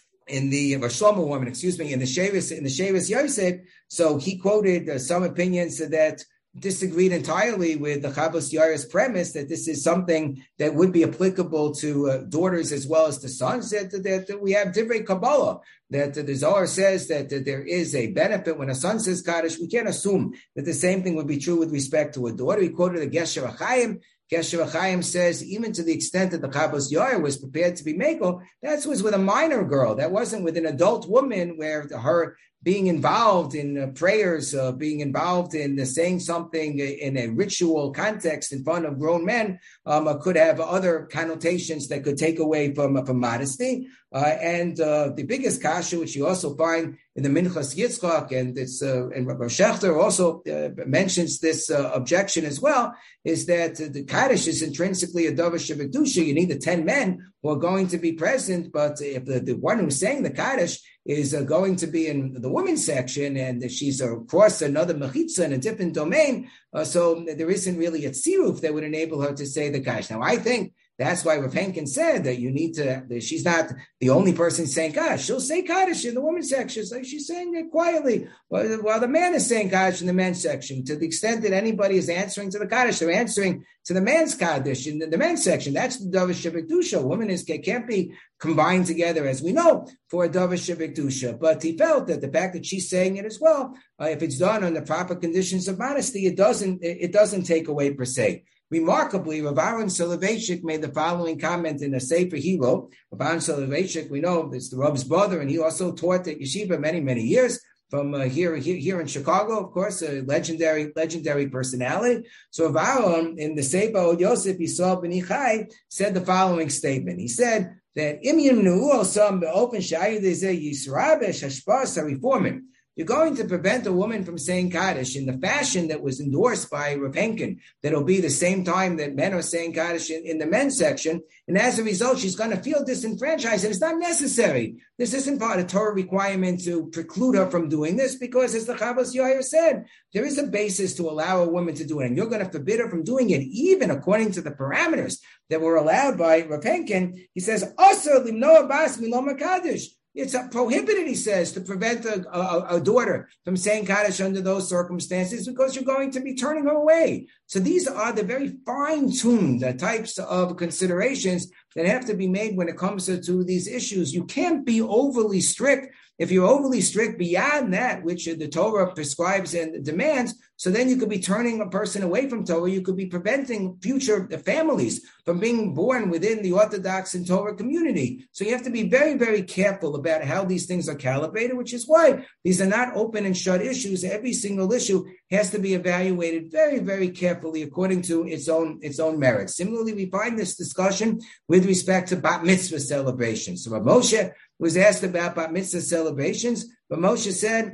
in the or Shlomo Warman, excuse me, in the Shevis in the Shevis Yosef, so he quoted uh, some opinions that disagreed entirely with the Chavos Yair's premise that this is something that would be applicable to uh, daughters as well as to sons, that, that, that we have Divrei Kabbalah, that uh, the Zohar says that, that there is a benefit when a son says Kaddish. We can't assume that the same thing would be true with respect to a daughter. He quoted the Gesher HaChaim. Gesher HaChaim says, even to the extent that the Chavos Yair was prepared to be Mekel, that was with a minor girl. That wasn't with an adult woman, where her being involved in uh, prayers, uh, being involved in uh, saying something in a ritual context in front of grown men um, uh, could have other connotations that could take away from, uh, from modesty. Uh, and uh, the biggest kasha, which you also find in the Minchas Yitzchak, and it's uh, and Rabbi Schechter also uh, mentions this uh, objection as well, is that uh, the Kaddish is intrinsically a davar shebekdusha. You need the ten men who are going to be present, but if the, the one who's saying the Kaddish is uh, going to be in the women's section, and she's across another mechitza in a different domain, uh, so there isn't really a tziruf that would enable her to say the Kaddish. Now, I think that's why Rav Henkin said that you need to, that she's not the only person saying Kaddish. She'll say Kaddish in the women's section. So she's saying it quietly, while, while the man is saying Kaddish in the men's section. To the extent that anybody is answering to the Kaddish, they're answering to the man's Kaddish in the, the men's section. That's the davar shebekdusha. A woman is, can't be combined together, as we know, for a davar shebekdusha. But he felt that the fact that she's saying it as well, uh, if it's done on the proper conditions of modesty, it doesn't, it, it doesn't take away per se. Remarkably, Rav Aaron Soloveitchik made the following comment in a Sefer Hilo. Rav Aaron Soloveitchik, we know, is the Rav's brother, and he also taught at Yeshiva many, many years from uh, here, here here in Chicago, of course, a legendary legendary personality. So Rav Aaron, in the Sefer Od Yosef Yisrael Ben Ichai, said the following statement. He said that Im Yimnu Osam Be'ofen Sha'ayid Ezeh Yisrabesh Hashpas HaReformim. You're going to prevent a woman from saying Kaddish in the fashion that was endorsed by Rav Henkin, that it'll be the same time that men are saying Kaddish in, in the men's section. And as a result, she's going to feel disenfranchised. And it's not necessary. This isn't part of Torah requirement to preclude her from doing this, because as the Chavos Yair said, there is a basis to allow a woman to do it. And you're going to forbid her from doing it, even according to the parameters that were allowed by Rav Henkin. He says, Asar limnoa bas miloma Kaddish. It's prohibited, he says, to prevent a, a, a daughter from saying Kaddish under those circumstances, because you're going to be turning her away. So these are the very fine-tuned uh, types of considerations that have to be made when it comes to, to these issues. You can't be overly strict. If you're overly strict beyond that, which the Torah prescribes and demands, so then you could be turning a person away from Torah. You could be preventing future families from being born within the Orthodox and Torah community. So you have to be very, very careful about how these things are calibrated, which is why these are not open and shut issues. Every single issue has to be evaluated very, very carefully according to its own its own merits. Similarly, we find this discussion with respect to bat mitzvah celebrations. So Rav Moshe was asked about bat mitzvah celebrations, but Moshe said,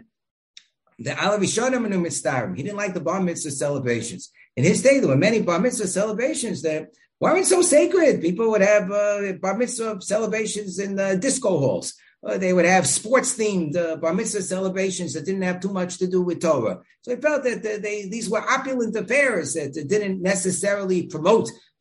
the Alav Yishonim and Mitzdarim. He didn't like the bar mitzvah celebrations. In his day, there were many bar mitzvah celebrations that weren't so sacred. People would have uh, bar mitzvah celebrations in uh, disco halls. Uh, they would have sports-themed uh, bar mitzvah celebrations that didn't have too much to do with Torah. So he felt that they, they these were opulent affairs that didn't necessarily promote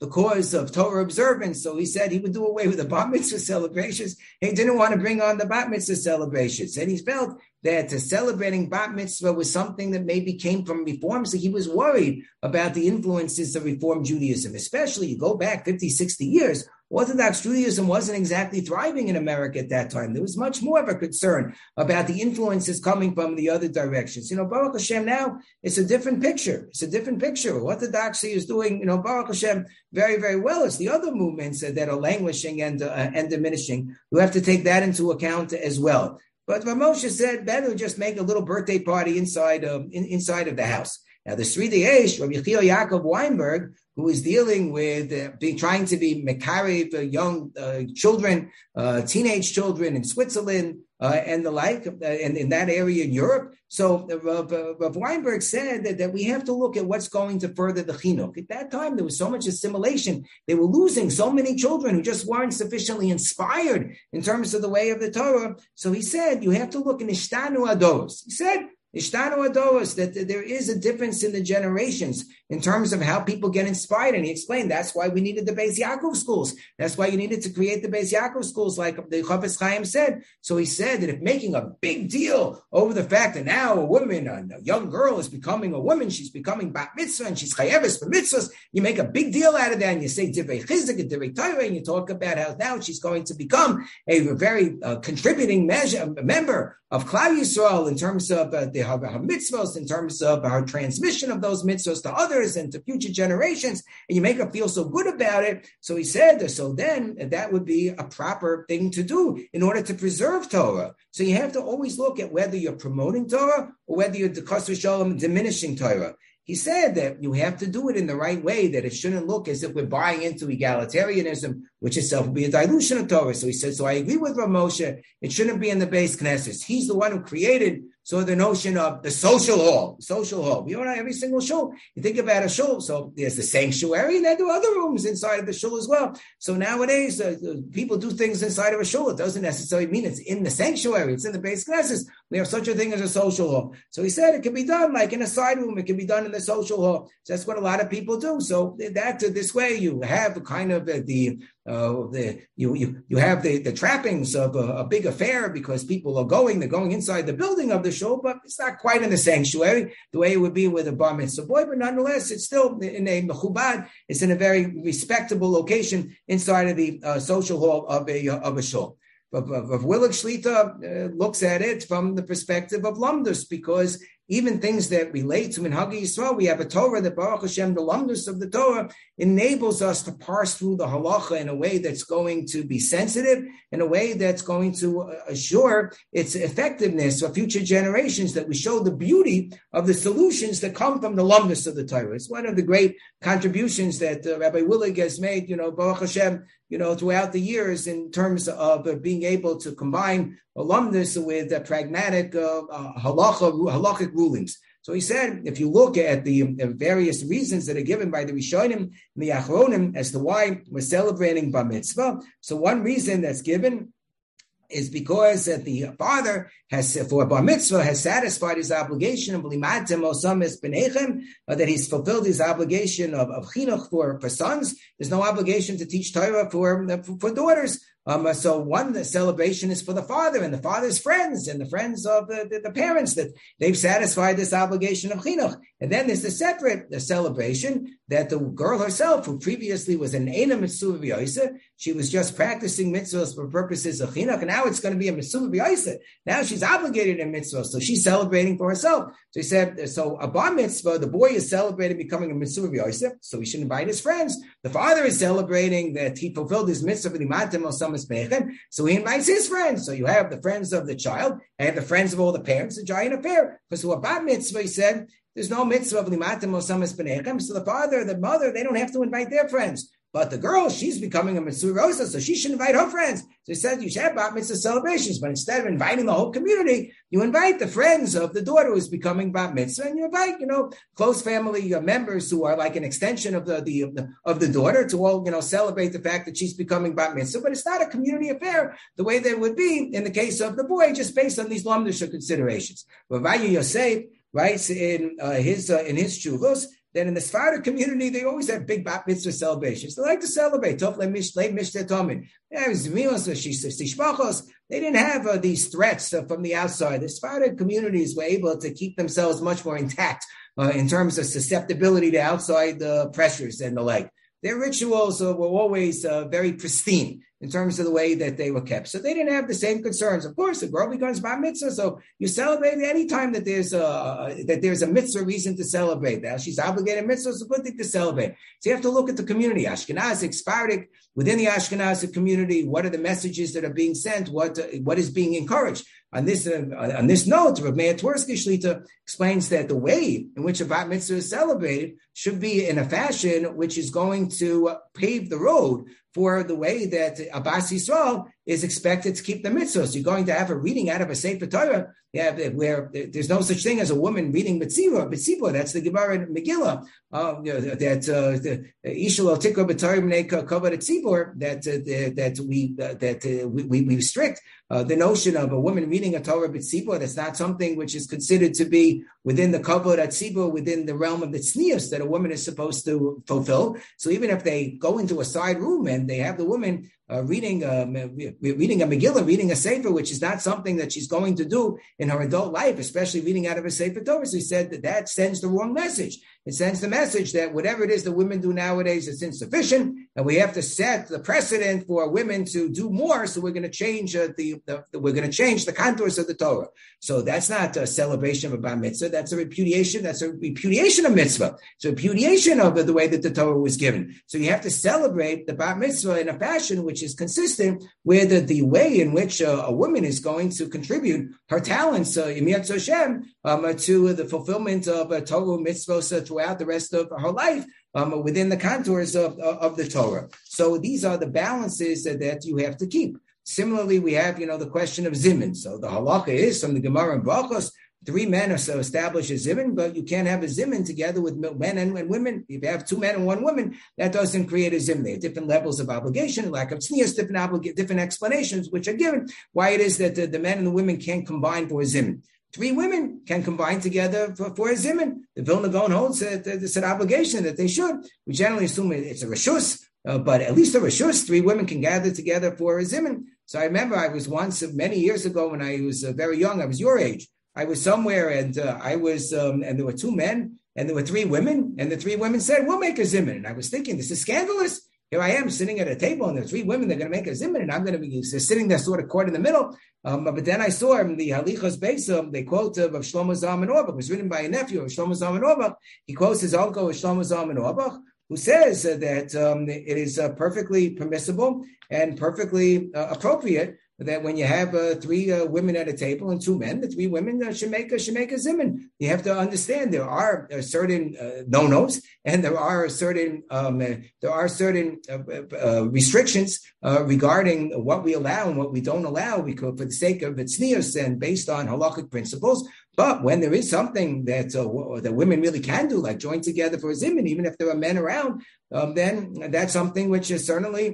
the cause of Torah observance. So he said he would do away with the bat mitzvah celebrations. He didn't want to bring on the bat mitzvah celebrations. And he felt that uh, celebrating bat mitzvah was something that maybe came from Reform. So he was worried about the influences of Reform Judaism, especially you go back fifty, sixty years. Orthodox Judaism wasn't exactly thriving in America at that time. There was much more of a concern about the influences coming from the other directions. You know, Baruch Hashem, now it's a different picture. It's a different picture. Orthodoxy is doing, you know, Baruch Hashem very, very well. It's the other movements that are languishing and uh, and diminishing. We have to take that into account as well. But Rav Moshe said, better just make a little birthday party inside of in, inside of the house. Now, the Sridei Eish, Rabbi Yechiel Yaakov Weinberg, who is dealing with uh, being, trying to be mekarev uh, young uh, children, uh, teenage children in Switzerland uh, and the like, uh, and in that area in Europe. So uh, Rav, uh, Rav Weinberg said that, that we have to look at what's going to further the chinuch. At that time, there was so much assimilation. They were losing so many children who just weren't sufficiently inspired in terms of the way of the Torah. So he said, you have to look in Ishtanu Adoros. He said, Ishtanu Adoros, that there is a difference in the generations in terms of how people get inspired. And he explained that's why we needed the Beis Yaakov schools. That's why you needed to create the Beis Yaakov schools, like the Chafetz Chaim said. So he said that if making a big deal over the fact that now a woman, a young girl is becoming a woman, she's becoming bat mitzvah and she's chayeves for mitzvahs, you make a big deal out of that and you say divrei chizuk and divrei Torah, and you talk about how now she's going to become a very uh, contributing measure, member of Klal Yisrael in terms of uh, the her, her mitzvahs, in terms of her transmission of those mitzvahs to others and to future generations, and you make her feel so good about it. So he said, so then that would be a proper thing to do in order to preserve Torah. So you have to always look at whether you're promoting Torah or whether you're chas v'shalom diminishing Torah. He said that you have to do it in the right way, that it shouldn't look as if we're buying into egalitarianism, which itself will be a dilution of Torah. So he said, so I agree with Rav Moshe, it shouldn't be in the Beis Knesset. He's the one who created so the notion of the social hall, social hall. We don't have every single shul. You think about a shul, so there's the sanctuary, and then there are other rooms inside of the shul as well. So nowadays, uh, people do things inside of a shul. It doesn't necessarily mean it's in the sanctuary. It's in the Beis Knesset. We have such a thing as a social hall. So he said it can be done like in a side room. It can be done in the social hall. So that's what a lot of people do. So that uh, this way you have kind of uh, the Uh, the you you you have the, the trappings of a, a big affair because people are going, they're going inside the building of the shul, but it's not quite in the sanctuary the way it would be with a bar mitzvah boy. But nonetheless, it's still in a mechubad. It's in a very respectable location inside of the uh, social hall of a of a shul. Of, of, of Willig Shlita uh, looks at it from the perspective of Lamdus, because even things that relate to Minhagei Yisrael, we have a Torah that Baruch Hashem, the Lamdus of the Torah, enables us to parse through the halacha in a way that's going to be sensitive, in a way that's going to assure its effectiveness for future generations, that we show the beauty of the solutions that come from the Lamdus of the Torah. It's one of the great contributions that uh, Rabbi Willig has made, you know, Baruch Hashem, you know, throughout the years in terms of uh, being able to combine alumnus with uh, pragmatic uh, uh, halacha, halachic rulings. So he said, if you look at the uh, various reasons that are given by the Rishonim and the Achronim as to why we're celebrating Bar Mitzvah, so one reason that's given is because that the father has, for Bar Mitzvah, has satisfied his obligation of limatem osam es benechem, that he's fulfilled his obligation of, of chinuch for, for sons. There's no obligation to teach Torah for, for, for daughters. Um, so one, the celebration is for the father and the father's friends and the friends of the, the, the parents, that they've satisfied this obligation of chinuch. And then there's the separate the celebration that the girl herself, who previously was an Eina Mitzvah B'Yoseh, she was just practicing mitzvahs for purposes of chinuch, and now it's going to be a Mitzvah B'Yoseh. Now she's obligated in mitzvah, so she's celebrating for herself. So he said, so a bar mitzvah, the boy is celebrating becoming a Mitzvah B'Yoseh, so he should invite his friends. The father is celebrating that he fulfilled his mitzvah for the matem osam. So he invites his friends. So you have the friends of the child and the friends of all the parents, a giant affair. Because to a bat mitzvah, he said, there's no mitzvah of limatim osamis benechem. So the father, the mother, they don't have to invite their friends. But the girl, she's becoming a mitzvah rosa, so she should invite her friends. So he said you should have bat mitzvah celebrations, but instead of inviting the whole community, you invite the friends of the daughter who's becoming bat mitzvah, and you invite, you know, close family members who are like an extension of the, the, the of the daughter to all, you know, celebrate the fact that she's becoming bat mitzvah. But it's not a community affair the way that would be in the case of the boy, just based on these lamdisha considerations. But Vayu Yosef writes in uh, his uh, in his chuvos that in the Sephardic community, they always have big bat mitzvah celebrations. They like to celebrate. They didn't have uh, these threats uh, from the outside. The Sephardic communities were able to keep themselves much more intact uh, in terms of susceptibility to outside uh, pressures and the like. Their rituals uh, were always uh, very pristine in terms of the way that they were kept. So they didn't have the same concerns. Of course, the girl becomes bar mitzvah, so you celebrate any time that there's a, that there's a mitzvah reason to celebrate. Now she's obligated mitzvah, it's a good thing to celebrate. So you have to look at the community, Ashkenazic, Sephardic, within the Ashkenazic community, what are the messages that are being sent? What, uh, what is being encouraged? On this, uh, on this note, Rav Meir Twersky Shlita explains that the way in which a bat mitzvah is celebrated should be in a fashion which is going to pave the road for the way that a Bas Yisrael is expected to keep the mitzvahs. So you're going to have a reading out of a Sefer Torah yeah, where there's no such thing as a woman reading Mitzvah. Mitzvah, that's the Gemara in Megillah. Uh, you know, that uh, the Ishal Tikra B'Torah B'nei Kavod Tzibor, that uh, that we uh, that uh, we, we restrict uh, the notion of a woman reading a Torah B'Tzibor. That's not something which is considered to be within the Kavod Tzibor, within the realm of the tznius that a woman is supposed to fulfill. So even if they go into a side room and they have the woman Uh, reading um, reading a Megillah, reading a Sefer, which is not something that she's going to do in her adult life, especially reading out of a Sefer Torah. So he said that that sends the wrong message. It sends the message that whatever it is that women do nowadays is insufficient, and we have to set the precedent for women to do more. So we're going to change uh, the, the, the we're going to change the contours of the Torah. So that's not a celebration of a bar mitzvah. That's a repudiation. That's a repudiation of mitzvah. It's a repudiation of the way that the Torah was given. So you have to celebrate the bar mitzvah in a fashion which is consistent with the, the way in which uh, a woman is going to contribute her talents uh, um, to the fulfillment of uh, Torah mitzvahs uh, throughout the rest of her life um, within the contours of, of the Torah. So these are the balances uh, that you have to keep. Similarly, we have, you know, the question of zimun. So the halacha is from the Gemara and Brachos, three men are so established as zimun, but you can't have a zimun together with men and, and women. If you have two men and one woman, that doesn't create a zimun. They have different levels of obligation, lack of tznius, different oblig- different explanations, which are given why it is that the, the men and the women can't combine for a zimun. Three women can combine together for, for a zimun. The Vilna Gaon holds that it's an obligation that they should. We generally assume it's a reshus, uh, but at least a reshus, three women can gather together for a zimun. So I remember I was once, uh, many years ago when I was uh, very young, I was your age. I was somewhere and uh, I was, um, and there were two men and there were three women, and the three women said, we'll make a zimun. And I was thinking, this is scandalous. Here I am sitting at a table and there are three women, they're going to make a zimun, and I'm going to be sitting there sort of caught in the middle. Um, but then I saw in the Halichos Beisam, they quote of, of Shlomo Zalman Auerbach. It was written by a nephew of Shlomo Zalman Auerbach. He quotes his uncle of Shlomo Zalman Auerbach, who says uh, that um, it is uh, perfectly permissible and perfectly uh, appropriate that when you have uh, three uh, women at a table and two men, the three women uh, should make a should make a zimun. You have to understand there are uh, certain uh, no-nos and there are certain um, uh, there are certain uh, uh, restrictions uh, regarding what we allow and what we don't allow, because for the sake of tznius and based on halakhic principles. But when there is something that uh, w- that women really can do, like join together for a zimun, even if there are men around, um, then that's something which is certainly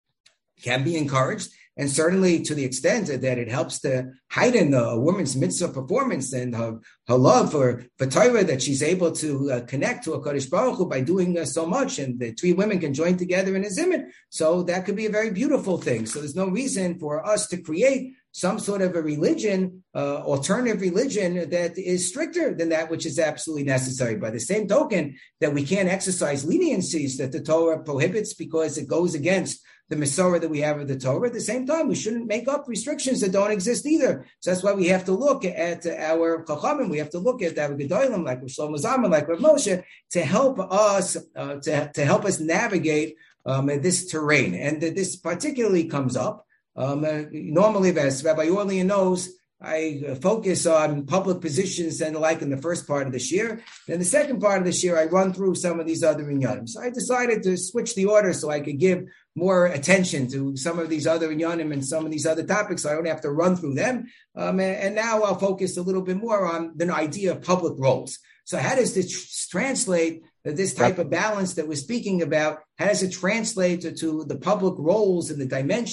can be encouraged. And certainly to the extent that it helps to heighten a woman's mitzvah performance and her, her love for, for Torah, that she's able to uh, connect to a Kodesh Baruch Hu by doing uh, so much, and the three women can join together in a zimun. So that could be a very beautiful thing. So there's no reason for us to create some sort of a religion, uh, alternative religion that is stricter than that which is absolutely necessary. By the same token, that we can't exercise leniencies that the Torah prohibits because it goes against the Masorah that we have of the Torah. At the same time, we shouldn't make up restrictions that don't exist either. So that's why we have to look at our Chachamim, we have to look at our Gedolim, like Shlomo Zalman, like Rav Moshe, to help us uh, to, to help us navigate um, this terrain. And uh, this particularly comes up. Um, uh, normally, as Rabbi Orlean knows, I focus on public positions and the like in the first part of this year. Then the second part of this year, I run through some of these other inyanim. So I decided to switch the order so I could give more attention to some of these other inyanim and some of these other topics, so I don't have to run through them. Um, and, and now I'll focus a little bit more on the idea of public roles. So how does this translate this type of balance that we're speaking about? How does it translate to, to the public roles and the dimensions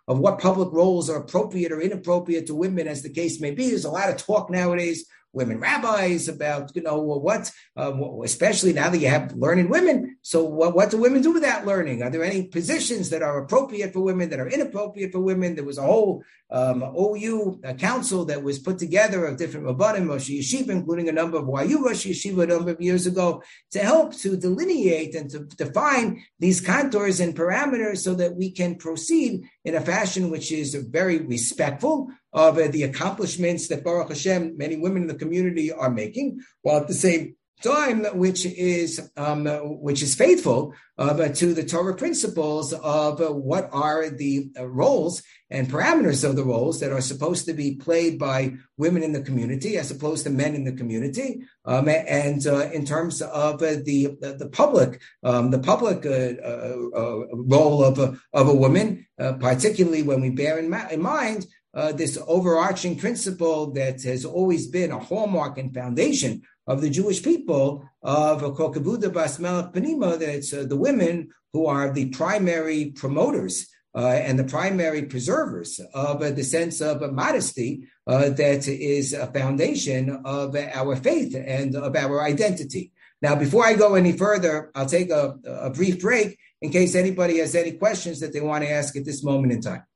of what public roles are appropriate or inappropriate to women, as the case may be. There's a lot of talk nowadays, women rabbis, about, you know, what, uh, especially now that you have learned women. So what, what do women do with that learning? Are there any positions that are appropriate for women, that are inappropriate for women? There was a whole um, O U a council that was put together of different Rabbanim, Rosh Yeshiva, including a number of Y U Rosh Yeshiva a number of years ago, to help to delineate and to define these contours and parameters so that we can proceed in a fashion which is very respectful of uh, the accomplishments that Baruch Hashem, many women in the community are making, while at the same time, which is um, which is faithful uh, to the Torah principles of uh, what are the uh, roles and parameters of the roles that are supposed to be played by women in the community as opposed to men in the community, um, and uh, in terms of uh, the, the the public um, the public uh, uh, uh, role of a, of a woman, uh, particularly when we bear in, ma- in mind uh, this overarching principle that has always been a hallmark and foundation of the Jewish people of Kol Kevuda Bas Melech Panima, that it's uh, the women who are the primary promoters uh, and the primary preservers of uh, the sense of uh, modesty uh, that is a foundation of uh, our faith and of our identity. Now, before I go any further, I'll take a, a brief break in case anybody has any questions that they want to ask at this moment in time.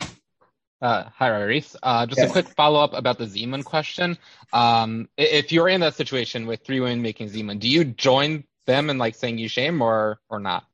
Uh, hi, Raris. Uh, just yes. a quick follow-up about the Zeman question. Um, if you're in that situation with three women making Zeman, do you join them in like saying Yishem or or not?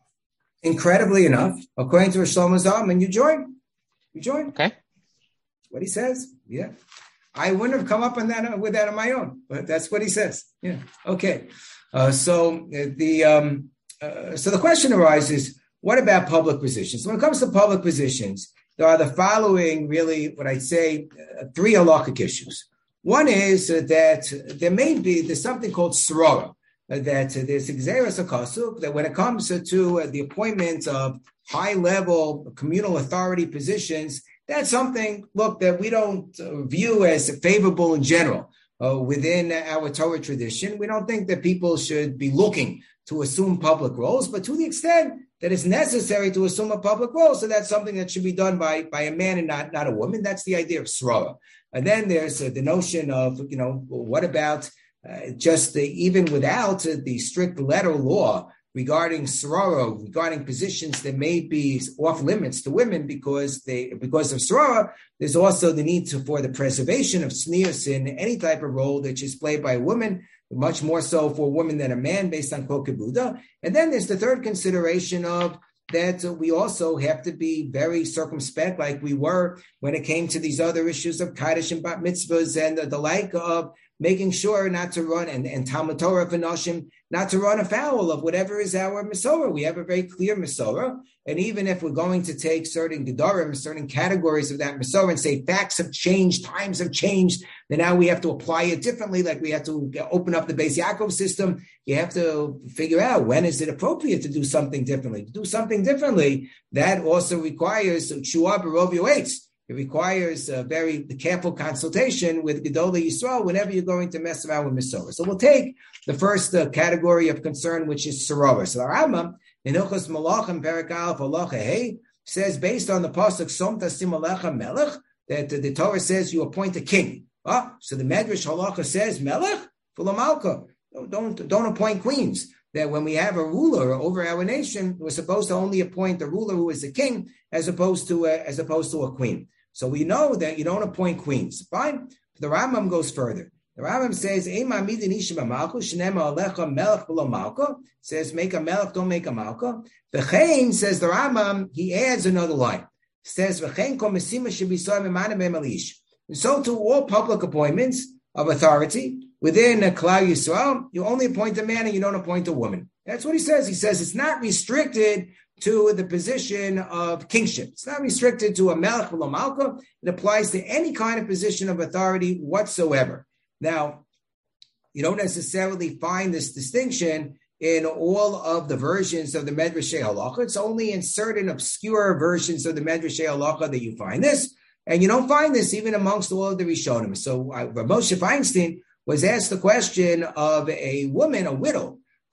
Incredibly enough, according to Shlomo Zalman, you join. You join. Okay. What he says. Yeah. I wouldn't have come up on that with that on my own, but that's what he says. Yeah. Okay. Uh, so the um, uh, so the question arises: what about public positions? When it comes to public positions, there are the following, really, what I'd say, uh, three halakhic issues. One is uh, that there may be, there's something called Sorora, uh, that uh, there's Xeris Akasuk, that when it comes uh, to uh, the appointment of high-level communal authority positions, that's something, look, that we don't uh, view as favorable in general. Uh, within our Torah tradition, we don't think that people should be looking to assume public roles, but to the extent that it's necessary to assume a public role, so that's something that should be done by, by a man and not, not a woman. That's the idea of Sorora. And then there's uh, the notion of, you know, what about uh, just the, even without uh, the strict letter law regarding Sorora, regarding positions that may be off limits to women because they because of Sorora, there's also the need to, for the preservation of tznius in any type of role that is played by a woman, much more so for a woman than a man based on Kol Kevuda. And then there's the third consideration of that uh, we also have to be very circumspect, like we were when it came to these other issues of Kaddish and Bat Mitzvahs and uh, the like of making sure not to run, and, and Talmud Torah V'Noshim, not to run afoul of whatever is our Masorah. We have a very clear Masorah. And even if we're going to take certain Gedarim, certain categories of that Masorah and say facts have changed, times have changed, then now we have to apply it differently, like we have to open up the Beis Yaakov system. You have to figure out when is it appropriate to do something differently. To do something differently, that also requires Shua B'Rov Yoetz. It requires a very careful consultation with Gedolei Yisrael whenever you're going to mess around with Masorah. So we'll take the first uh, category of concern, which is Sorora. So the Rambam in Hilchos Malachim Perek Aleph Halacha Hey says, based on the pasuk Som Tasim Alecha Melech, that uh, the Torah says you appoint a king. Ah, so the Medrash Halacha says Melech Fulamalka. Don't don't appoint queens. That when we have a ruler over our nation, we're supposed to only appoint a ruler who is a king, as opposed to a, as opposed to a queen. So we know that you don't appoint queens. Fine. The Rambam goes further. The Rambam says, says, make a melech, don't make a malka. V'chein, says the Rambam, he adds another line. Says, and so to all public appointments of authority within a Klal Yisrael, you only appoint a man and you don't appoint a woman. That's what he says. He says it's not restricted to the position of kingship. It's not restricted to a melech or malka. It applies to any kind of position of authority whatsoever. Now, you don't necessarily find this distinction in all of the versions of the Medrashei Halacha. It's only in certain obscure versions of the Medrashei Halacha that you find this. And you don't find this even amongst all of the Rishonim. So uh, Moshe Feinstein was asked the question of a woman, a widow,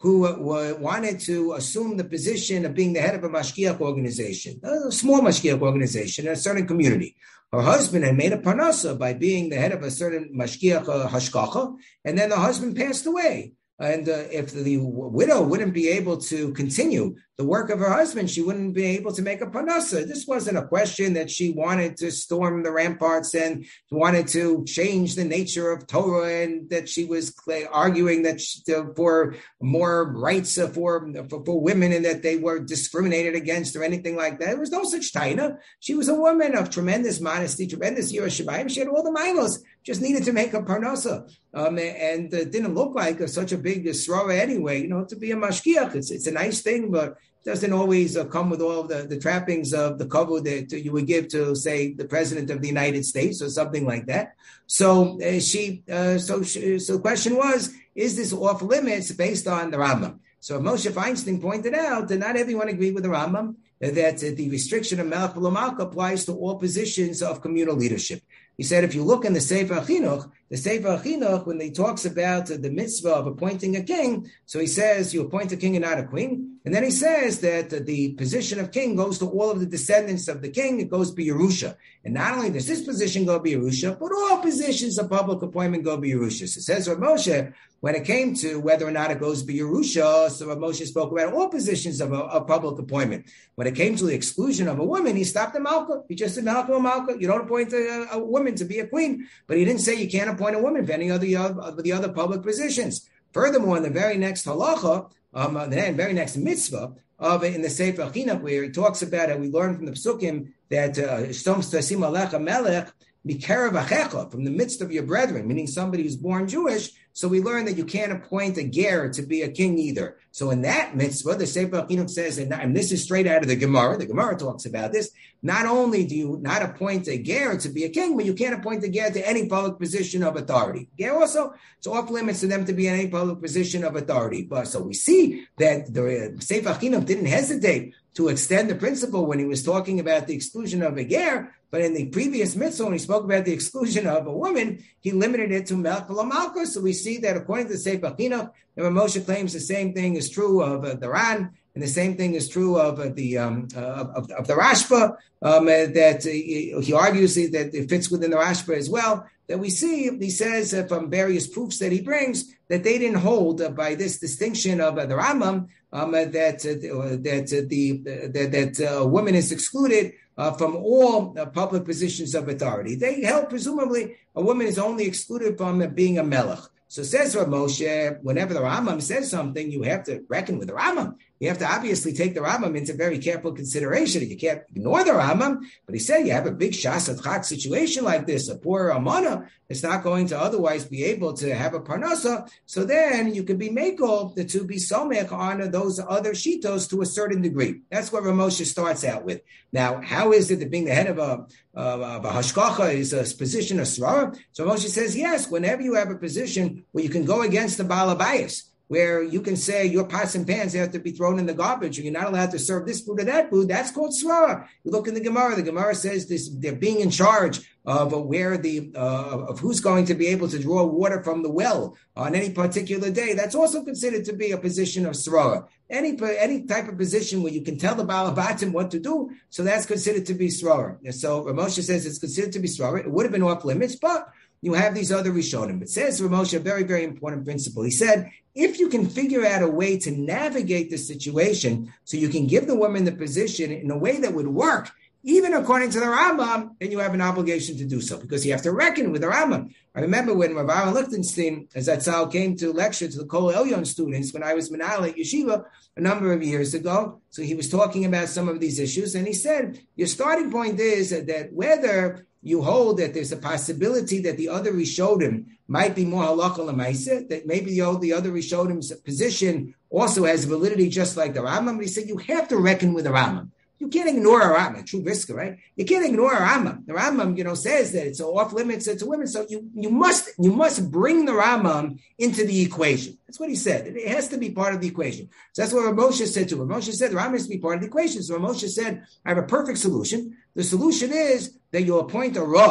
who uh, wanted to assume the position of being the head of a mashgiach organization, a small mashgiach organization in a certain community. Her husband had made a parnasa by being the head of a certain mashgiach uh, hashgacha, and then the husband passed away. And uh, if the widow wouldn't be able to continue the work of her husband, she wouldn't be able to make a parnasa. This wasn't a question that she wanted to storm the ramparts and wanted to change the nature of Torah, and that she was arguing that she, uh, for more rights uh, for, for for women and that they were discriminated against or anything like that. There was no such taina. She was a woman of tremendous modesty, tremendous yirah shamayim. She had all the milos. Just needed to make a parnasa, um, and it didn't look like a, such a big srara anyway. You know, to be a mashgiach, it's it's a nice thing, but it doesn't always uh, come with all of the, the trappings of the kavod that you would give to, say, the president of the United States or something like that. So uh, she, uh, so she, so the question was, is this off limits based on the Rambam? So Moshe Feinstein pointed out that not everyone agreed with the Rambam, that the restriction of Melech V'Lo applies to all positions of communal leadership. He said, if you look in the Sefer Chinuch, the Sefer Chinuch, when he talks about the mitzvah of appointing a king, so he says you appoint a king and not a queen. And then he says that the position of king goes to all of the descendants of the king. It goes B'Yerusha. And not only does this position go B'Yerusha, but all positions of public appointment go B'Yerusha. So it says Rav Moshe, when it came to whether or not it goes B'Yerusha, so Rav Moshe spoke about all positions of, a, of public appointment. When it came to the exclusion of a woman, he stopped the Malka. He just said, Malka, Malka. You don't appoint a, a woman to be a queen. But he didn't say you can't appoint a woman for any of the, uh, the other public positions. Furthermore, in the very next halacha, um, the very next mitzvah of in the Sefer Chinuch, where he talks about how we learn from the Psukim that Shtom Stasim Alecha Melech Mikerav Achecha, from the midst of your brethren, meaning somebody who's born Jewish. So we learn that you can't appoint a ger to be a king either. So in that mitzvah, the Sefer Chinuch says, and this is straight out of the Gemara, the Gemara talks about this, not only do you not appoint a ger to be a king, but you can't appoint a ger to any public position of authority. Ger also, it's off limits to them to be in any public position of authority. But so we see that the Sefer Chinuch didn't hesitate to extend the principle when he was talking about the exclusion of a ger, but in the previous mitzvah, when he spoke about the exclusion of a woman, he limited it to Melech V'Lo Malka. So we see that according to the Sefer Chinuch, and Moshe claims the same thing is true of uh, the Ran, and the same thing is true of uh, the um, uh, of, of the Rashba. Um, uh, that uh, he argues that it fits within the Rashba as well. That we see, he says uh, from various proofs that he brings, that they didn't hold uh, by this distinction of uh, the Rambam um, uh, that uh, that uh, the uh, that that a uh, woman is excluded Uh, from all uh, public positions of authority. They held, presumably, a woman is only excluded from uh, being a melech. So says Rav Moshe, whenever the Rambam says something, you have to reckon with the Rambam. You have to obviously take the Rambam into very careful consideration. You can't ignore the Rambam, but he said you have a big shasat chak situation like this, a poor amana is not going to otherwise be able to have a parnasa, so then you could be makel to be somech on those other shitos to a certain degree. That's what Rav Moshe starts out with. Now, how is it that being the head of a, of a hashgacha is a position of srara? So Moshe says, yes, whenever you have a position where you can go against the Baal Abayis, where you can say your pots and pans have to be thrown in the garbage, or you're not allowed to serve this food or that food, that's called svara. You look in the Gemara, the Gemara says this: they're being in charge of where the uh, of who's going to be able to draw water from the well on any particular day. That's also considered to be a position of svara. Any any type of position where you can tell the Baal Abatim what to do, so that's considered to be svara. So Rav Moshe says it's considered to be svara. It would have been off limits, but you have these other Rishonim. It says Rav Moshe a very, very important principle. He said, if you can figure out a way to navigate the situation so you can give the woman the position in a way that would work, even according to the Rambam, then you have an obligation to do so, because you have to reckon with the Rambam. I remember when Rav Aaron Lichtenstein, as Zatzal, came to lecture to the Kol Elyon students when I was Menal at Yeshiva a number of years ago. So he was talking about some of these issues, and he said, your starting point is that whether you hold that there's a possibility that the other Rishonim might be more halakha l'maaseh, that maybe the, the other Rishonim's position also has validity just like the Rambam. But he said you have to reckon with the Rambam. You can't ignore a Rambam, true brisker, right? You can't ignore a Rambam. The Rambam, you know, says that it's off limits to women, so you, you must you must bring the Rambam into the equation. That's what he said. It has to be part of the equation. So that's what Rav Moshe said to him. Rav Moshe said the Rambam has to be part of the equation. So Rav Moshe said, I have a perfect solution. The solution is that you appoint a Rav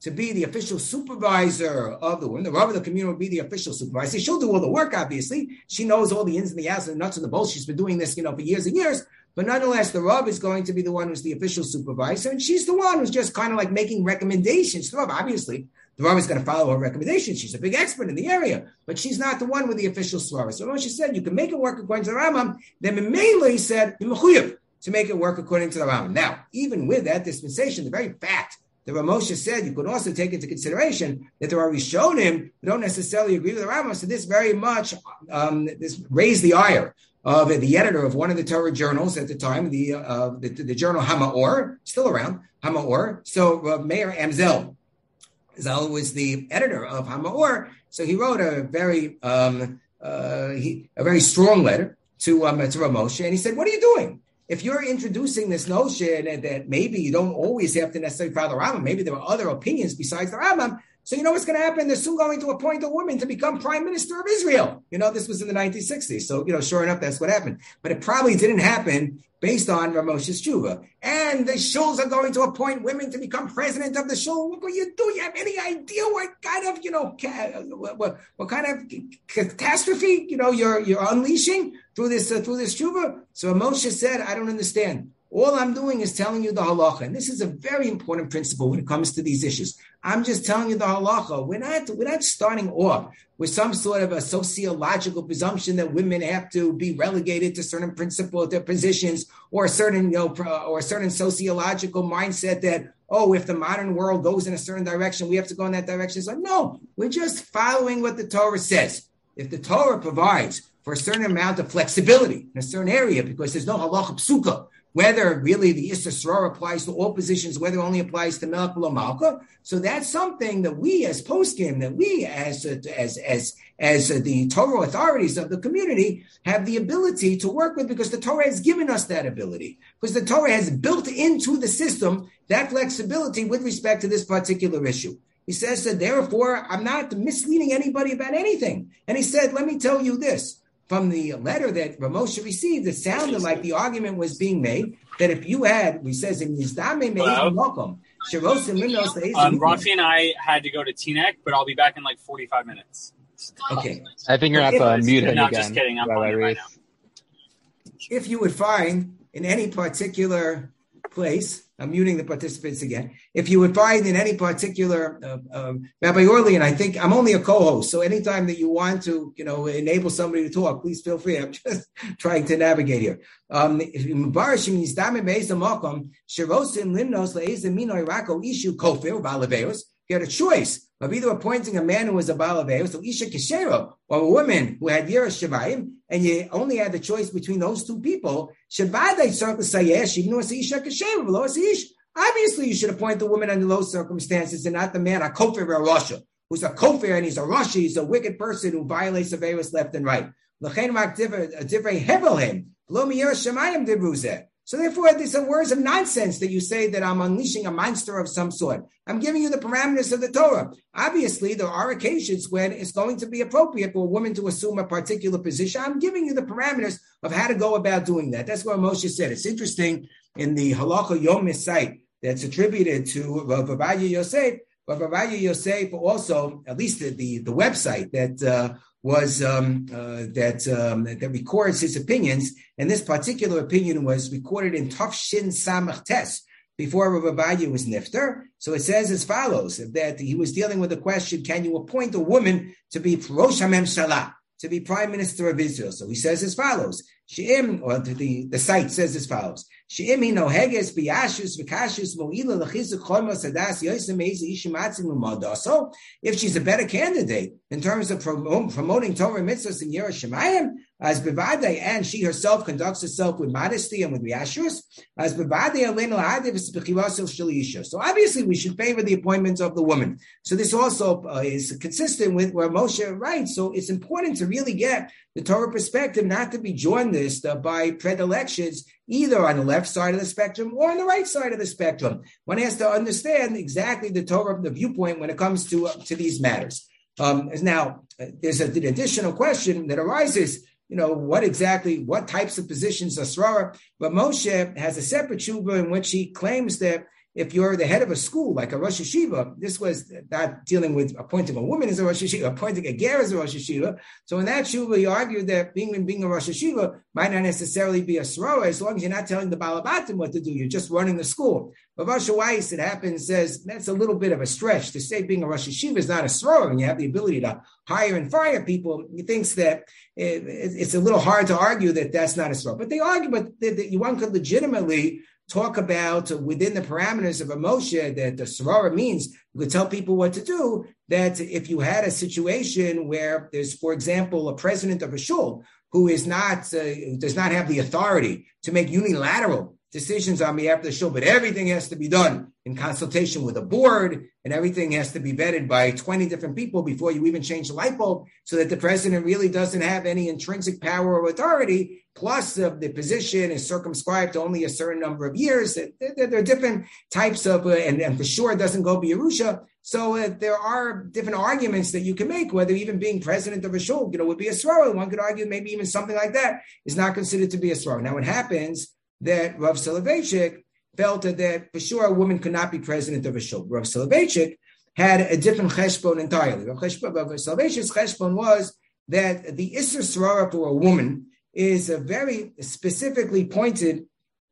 to be the official supervisor of the woman. The Rav of the community will be the official supervisor. She'll do all the work, obviously. She knows all the ins and the outs and the nuts and the bolts. She's been doing this, you know, for years and years. But nonetheless, the Rav is going to be the one who's the official supervisor, and she's the one who's just kind of like making recommendations to the Rav. Obviously, the Rav is going to follow her recommendations. She's a big expert in the area, but she's not the one with the official svara. So Moshe said, you can make it work according to the Rambam. Then Mimela, he said, to make it work according to the Rambam. Now, even with that dispensation, the very fact that Moshe said, you could also take into consideration that there are Rishonim who don't necessarily agree with the Rambam. So this very much um, this raised the ire of the editor of one of the Torah journals at the time, the uh, the, the journal Hamaor, still around, Hamaor. So uh, Meir Amzel, Zal was the editor of Hamaor, so he wrote a very um, uh, he, a very strong letter to um, to Rav Moshe, and he said, "What are you doing? If you're introducing this notion that, that maybe you don't always have to necessarily follow the Rambam, maybe there are other opinions besides the Rambam. So you know what's going to happen? They're soon going to appoint a woman to become prime minister of Israel. You know, this was in the nineteen sixties. So, you know, sure enough, that's what happened. But it probably didn't happen based on Rav Moshe's tshuva. And the shuls are going to appoint women to become president of the shul. What will you do? You have any idea what kind of, you know, what, what, what kind of catastrophe, you know, you're you're unleashing through this uh, through this tshuva? So Rav Moshe said, I don't understand. All I'm doing is telling you the halacha. And this is a very important principle when it comes to these issues. I'm just telling you the halacha. We're not, we're not starting off with some sort of a sociological presumption that women have to be relegated to certain principle, their positions, or a certain, you know, or a certain sociological mindset that, oh, if the modern world goes in a certain direction, we have to go in that direction. So no, we're just following what the Torah says. If the Torah provides for a certain amount of flexibility in a certain area, because there's no halacha psuka, whether really the Issa Sror applies to all positions, whether it only applies to Melech Below Malka. So that's something that we as poskim, that we as uh, as as as uh, the Torah authorities of the community have the ability to work with, because the Torah has given us that ability. Because the Torah has built into the system that flexibility with respect to this particular issue. He says that therefore I'm not misleading anybody about anything. And he said, let me tell you this. From the letter that Rav Moshe received, it sounded like the argument was being made that if you had, he says, in Yizdame Me'ezim Mokom, Shirosim Limnos Le'ezim. Um, Rafi and I had to go to Teaneck, but I'll be back in like forty-five minutes. Okay. I think you're going to have to mute him no, again. Just kidding. I'm on it right now. If you would find in any particular place, I'm muting the participants again. If you would find in any particular, uh, um, Rabbi Orly, and I think I'm only a co-host, so anytime that you want to, you know, enable somebody to talk, please feel free. I'm just trying to navigate here. Um, you had a choice of either appointing a man who was a Balaveus, so Isha Keshero, or a woman who had Yira Shemayim, and you only had the choice between those two people. Obviously, you should appoint the woman under those circumstances and not the man, a Kofer or a Rasha, who's a Kofer and he's a Rasha, he's a wicked person who violates the Averis left and right. So therefore, there's some words of nonsense that you say that I'm unleashing a monster of some sort. I'm giving you the parameters of the Torah. Obviously, there are occasions when it's going to be appropriate for a woman to assume a particular position. I'm giving you the parameters of how to go about doing that. That's what Moshe said. It's interesting in the Halacha Yomis site that's attributed to Rav Ovadia Yosef. Rav Ovadia Yosef also, at least the, the, the website that uh, was um, uh, that um, that records his opinions, and this particular opinion was recorded in Tafshin Samach Tes before Rav Ovadia was nifter. So it says as follows: that he was dealing with the question, can you appoint a woman to be Rosh HaMemshalah, to be Prime Minister of Israel? So he says as follows: She'im, or the, the site says as follows: She'im hi noheges biyashus v'kashus mo'ila l'chizuk chomos hadas yosem eizi ishimatzim u'madaso. If she's a better candidate in terms of promote, promoting Torah mitzvahs in Yira Shemayim, as bevadei, and she herself conducts herself with modesty and with riyashus, as bevadei aleinu ha'adev v'spechivasil shalisha. So obviously we should favor the appointment of the woman. So this also uh, is consistent with where Moshe writes. So it's important to really get the Torah perspective, not to be jaundiced uh, by predilections either on the left side of the spectrum or on the right side of the spectrum. One has to understand exactly the Torah, the viewpoint when it comes to uh, to these matters. Um, now, uh, there's a, an additional question that arises. You know, what exactly, what types of positions are Srara? But Moshe has a separate tshuva in which he claims that if you're the head of a school, like a Rosh Yeshiva, this was not dealing with appointing a woman as a Rosh Yeshiva, appointing a ger as a Rosh Yeshiva. So in that shuvah, he argued that being, being a Rosh Yeshiva might not necessarily be a srora, as long as you're not telling the Balabatim what to do, you're just running the school. But Rosh Weiss, it happens, says that's a little bit of a stretch to say being a Rosh Yeshiva is not a srora, and you have the ability to hire and fire people. He thinks that it, it, it's a little hard to argue that that's not a srora. But they argue, but that one could legitimately talk about uh, within the parameters of a Moshe that the Sorora means you could tell people what to do, that if you had a situation where there's, for example, a president of a shul who is not, uh, does not have the authority to make unilateral decisions on behalf of the shul, but everything has to be done in consultation with a board, and everything has to be vetted by twenty different people before you even change the light bulb, so that the president really doesn't have any intrinsic power or authority, plus uh, the position is circumscribed to only a certain number of years. There, there, there are different types of, uh, and, and for sure it doesn't go B'Yerusha. So uh, there are different arguments that you can make, whether even being president of a shul, you know, would be a srora. One could argue maybe even something like that is not considered to be a srora. Now, what happens that Rav Soloveitchik felt that for sure a woman could not be president of a shul. Rav Soloveitchik had a different cheshbon entirely. Rav Soloveitchik's cheshbon was that the Isser Srora for a woman is a very specifically pointed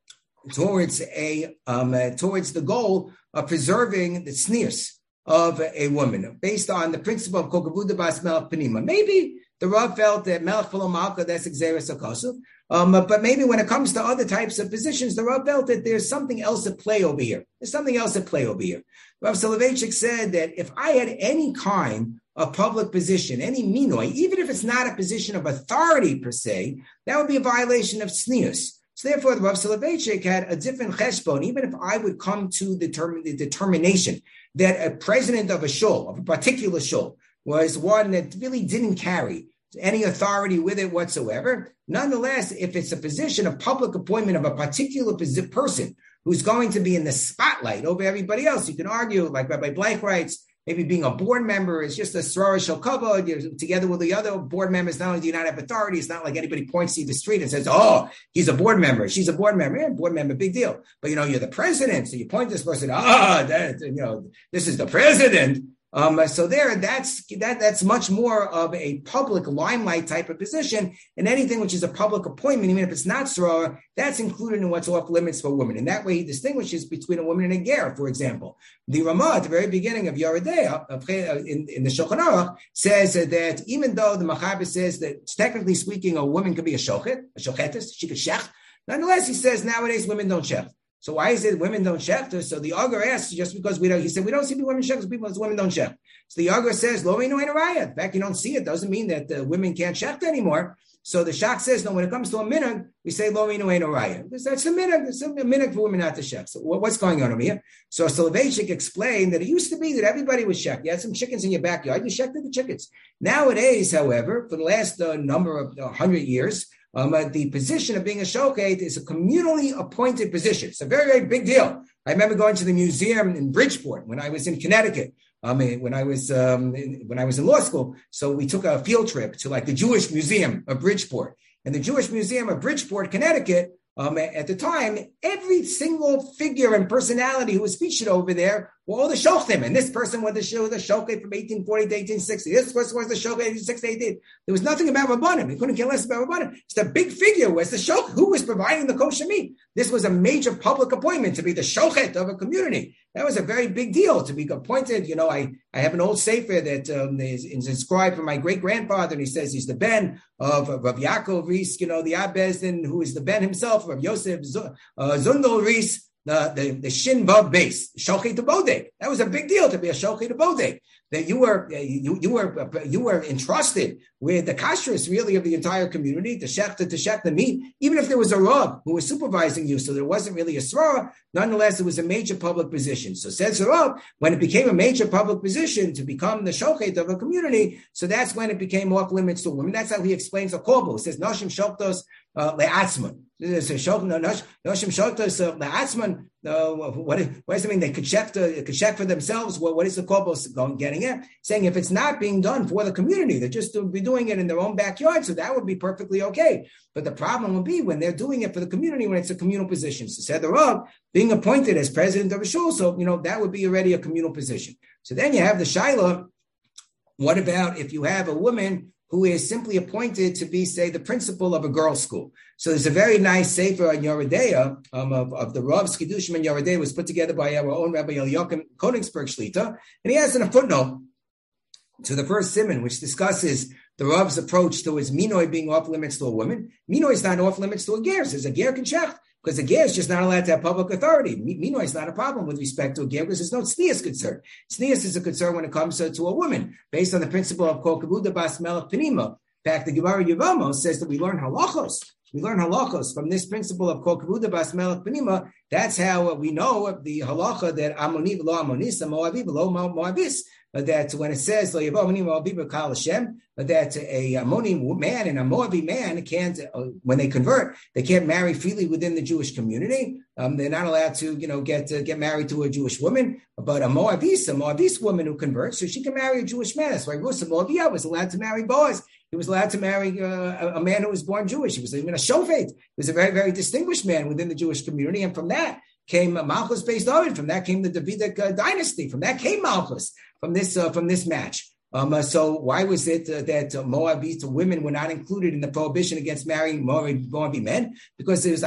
towards a um, uh, towards the goal of preserving the tznius of a woman, based on the principle of Kol Kavod Bas Melech Penima. Maybe the Rav felt that Melech V'lo Malka, that's Xeris HaKosov. Um, but maybe when it comes to other types of positions, the Rav felt that there's something else at play over here. There's something else at play over here. Rav Soloveitchik said that if I had any kind of public position, any minoi, even if it's not a position of authority per se, that would be a violation of tznius. So therefore, the Rav Soloveitchik had a different cheshbon. Even if I would come to the, term, the determination that a president of a shul, of a particular shul, was one that really didn't carry any authority with it whatsoever, nonetheless, if it's a position of public appointment of a particular person who's going to be in the spotlight over everybody else, you can argue, like Rabbi Bleich writes, maybe being a board member is just a srora shel kavod, together with the other board members. Not only do you not have authority, it's not like anybody points to you the street and says, oh, he's a board member, she's a board member. Yeah, board member, big deal. But, you know, you're the president, so you point to this person, ah, oh, that, you know, this is the president. Um, so there, that's that. That's much more of a public limelight type of position, and anything which is a public appointment, even if it's not srora, that's included in what's off limits for women. And that way, he distinguishes between a woman and a ger. For example, the Ramah at the very beginning of Yoredeah in, in the Shulchan Aruch says that even though the Machaber says that technically speaking, a woman could be a shochet, a shochetis, she could shech. Nonetheless, he says nowadays women don't shech. So why is it women don't shech? So the Agar asks, just because we don't, he said, we don't see women shech because people, women don't shech. So the Agar says, lo einu ein araya. In fact, you don't see it. Doesn't mean that uh, women can't shech anymore. So the Shach says, no, when it comes to a minhag, we say lo einu ein araya. Because that's the minhag. It's a minhag for women not to shech. So what's going on over here? So Soloveitchik explained that it used to be that everybody was shech. You had some chickens in your backyard, you shechted the chickens. Nowadays, however, for the last uh, number of uh, hundred years, Um, uh, the position of being a shochet is a communally appointed position. It's a very, very big deal. I remember going to the museum in Bridgeport when I was in Connecticut. Um, when I was um, in, when I was in law school, so we took a field trip to like the Jewish Museum of Bridgeport, and the Jewish Museum of Bridgeport, Connecticut. Um, at the time, every single figure and personality who was featured over there were all the shochem. And this person was the show, the shochet from eighteen forty to eighteen sixty. This person was the shochet eighteen sixty to eighteen. There was nothing about Rabbanim. He couldn't care less about Rabbanim. It's the big figure was the shochet. Who was providing the kosher meat? This was a major public appointment to be the shochet of a community. That was a very big deal to be appointed. You know, I, I have an old sefer that um, is, is inscribed from my great-grandfather, and he says he's the ben of Rav Yaakov Ries, you know, the Abbezin, who is the ben himself, Rav Yosef uh, Zundel Ries, the, the, the Shin Vav base, Shochet to Bodek. That was a big deal to be a Shochet to Bodek. That you were you, you were you were entrusted with the kashrus really of the entire community, to shech to shech the meat, even if there was a rav who was supervising you, so there wasn't really a srora. Nonetheless, it was a major public position. So says the rav, when it became a major public position to become the shochet of a community, so that's when it became off limits to women. That's how he explains a korbo. It says noshim shoktos le'atzman. Noshim shoktos le'atzman. Uh, what, what does it mean? They could check, to, could check for themselves. What, what is the korban going getting at? Saying if it's not being done for the community, they're just be doing it in their own backyard, so that would be perfectly okay. But the problem would be when they're doing it for the community, when it's a communal position. So said the Rav, being appointed as president of a shul, so you know that would be already a communal position. So then you have the shaila. What about if you have a woman who is simply appointed to be, say, the principal of a girls' school? So there's a very nice sefer on Yoreh Deah um, of, of the Rav's Kiddushim in Yoreh Deah, was put together by our own Rabbi Eliakim Konigsberg Shlita, and he has in a footnote to the first siman, which discusses the Rav's approach towards minoi being off limits to a woman. Minoi is not off limits to a ger. Says a ger can check, because a ger is just not allowed to have public authority. Minoi is not a problem with respect to a ger because there's no tznius concern. Tznius is a concern when it comes to, to a woman, based on the principle of kol kavuda bas melech penima. In fact, the Gemara Yevamos says that we learn halachos. We learn halachos from this principle of kol kavuda bas melech penima. That's how we know the halacha that amoni v'lo amonis, moavi v'lo moavis. That when it says that a Ammoni man and a Moabi man can't, uh, when they convert, they can't marry freely within the Jewish community. Um, they're not allowed to, you know, get uh, get married to a Jewish woman. But a Moabis, a Moabis woman who converts, so she can marry a Jewish man. That's why Rusa Moabiyah was allowed to marry Boaz. He was allowed to marry uh, a, a man who was born Jewish. He was even a shofet. He was a very, very distinguished man within the Jewish community, and from that came Malchus based David. From that came the Davidic uh, dynasty. From that came Malchus. From this uh, from this match. Um, uh, so why was it uh, that uh, Moabite women were not included in the prohibition against marrying Moabite, Moabite men? Because it was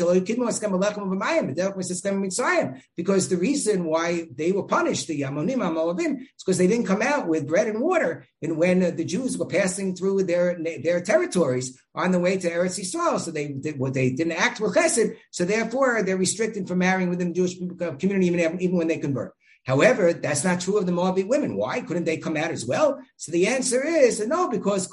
because the reason why they were punished, the Ammonim Moabim, is because they didn't come out with bread and water, and when uh, the Jews were passing through their their territories on the way to Eretz Yisrael, so they did well, they didn't act with chesed, so therefore they're restricted from marrying within the Jewish community even even when they convert. However, that's not true of the Moabite women. Why couldn't they come out as well? So the answer is no, because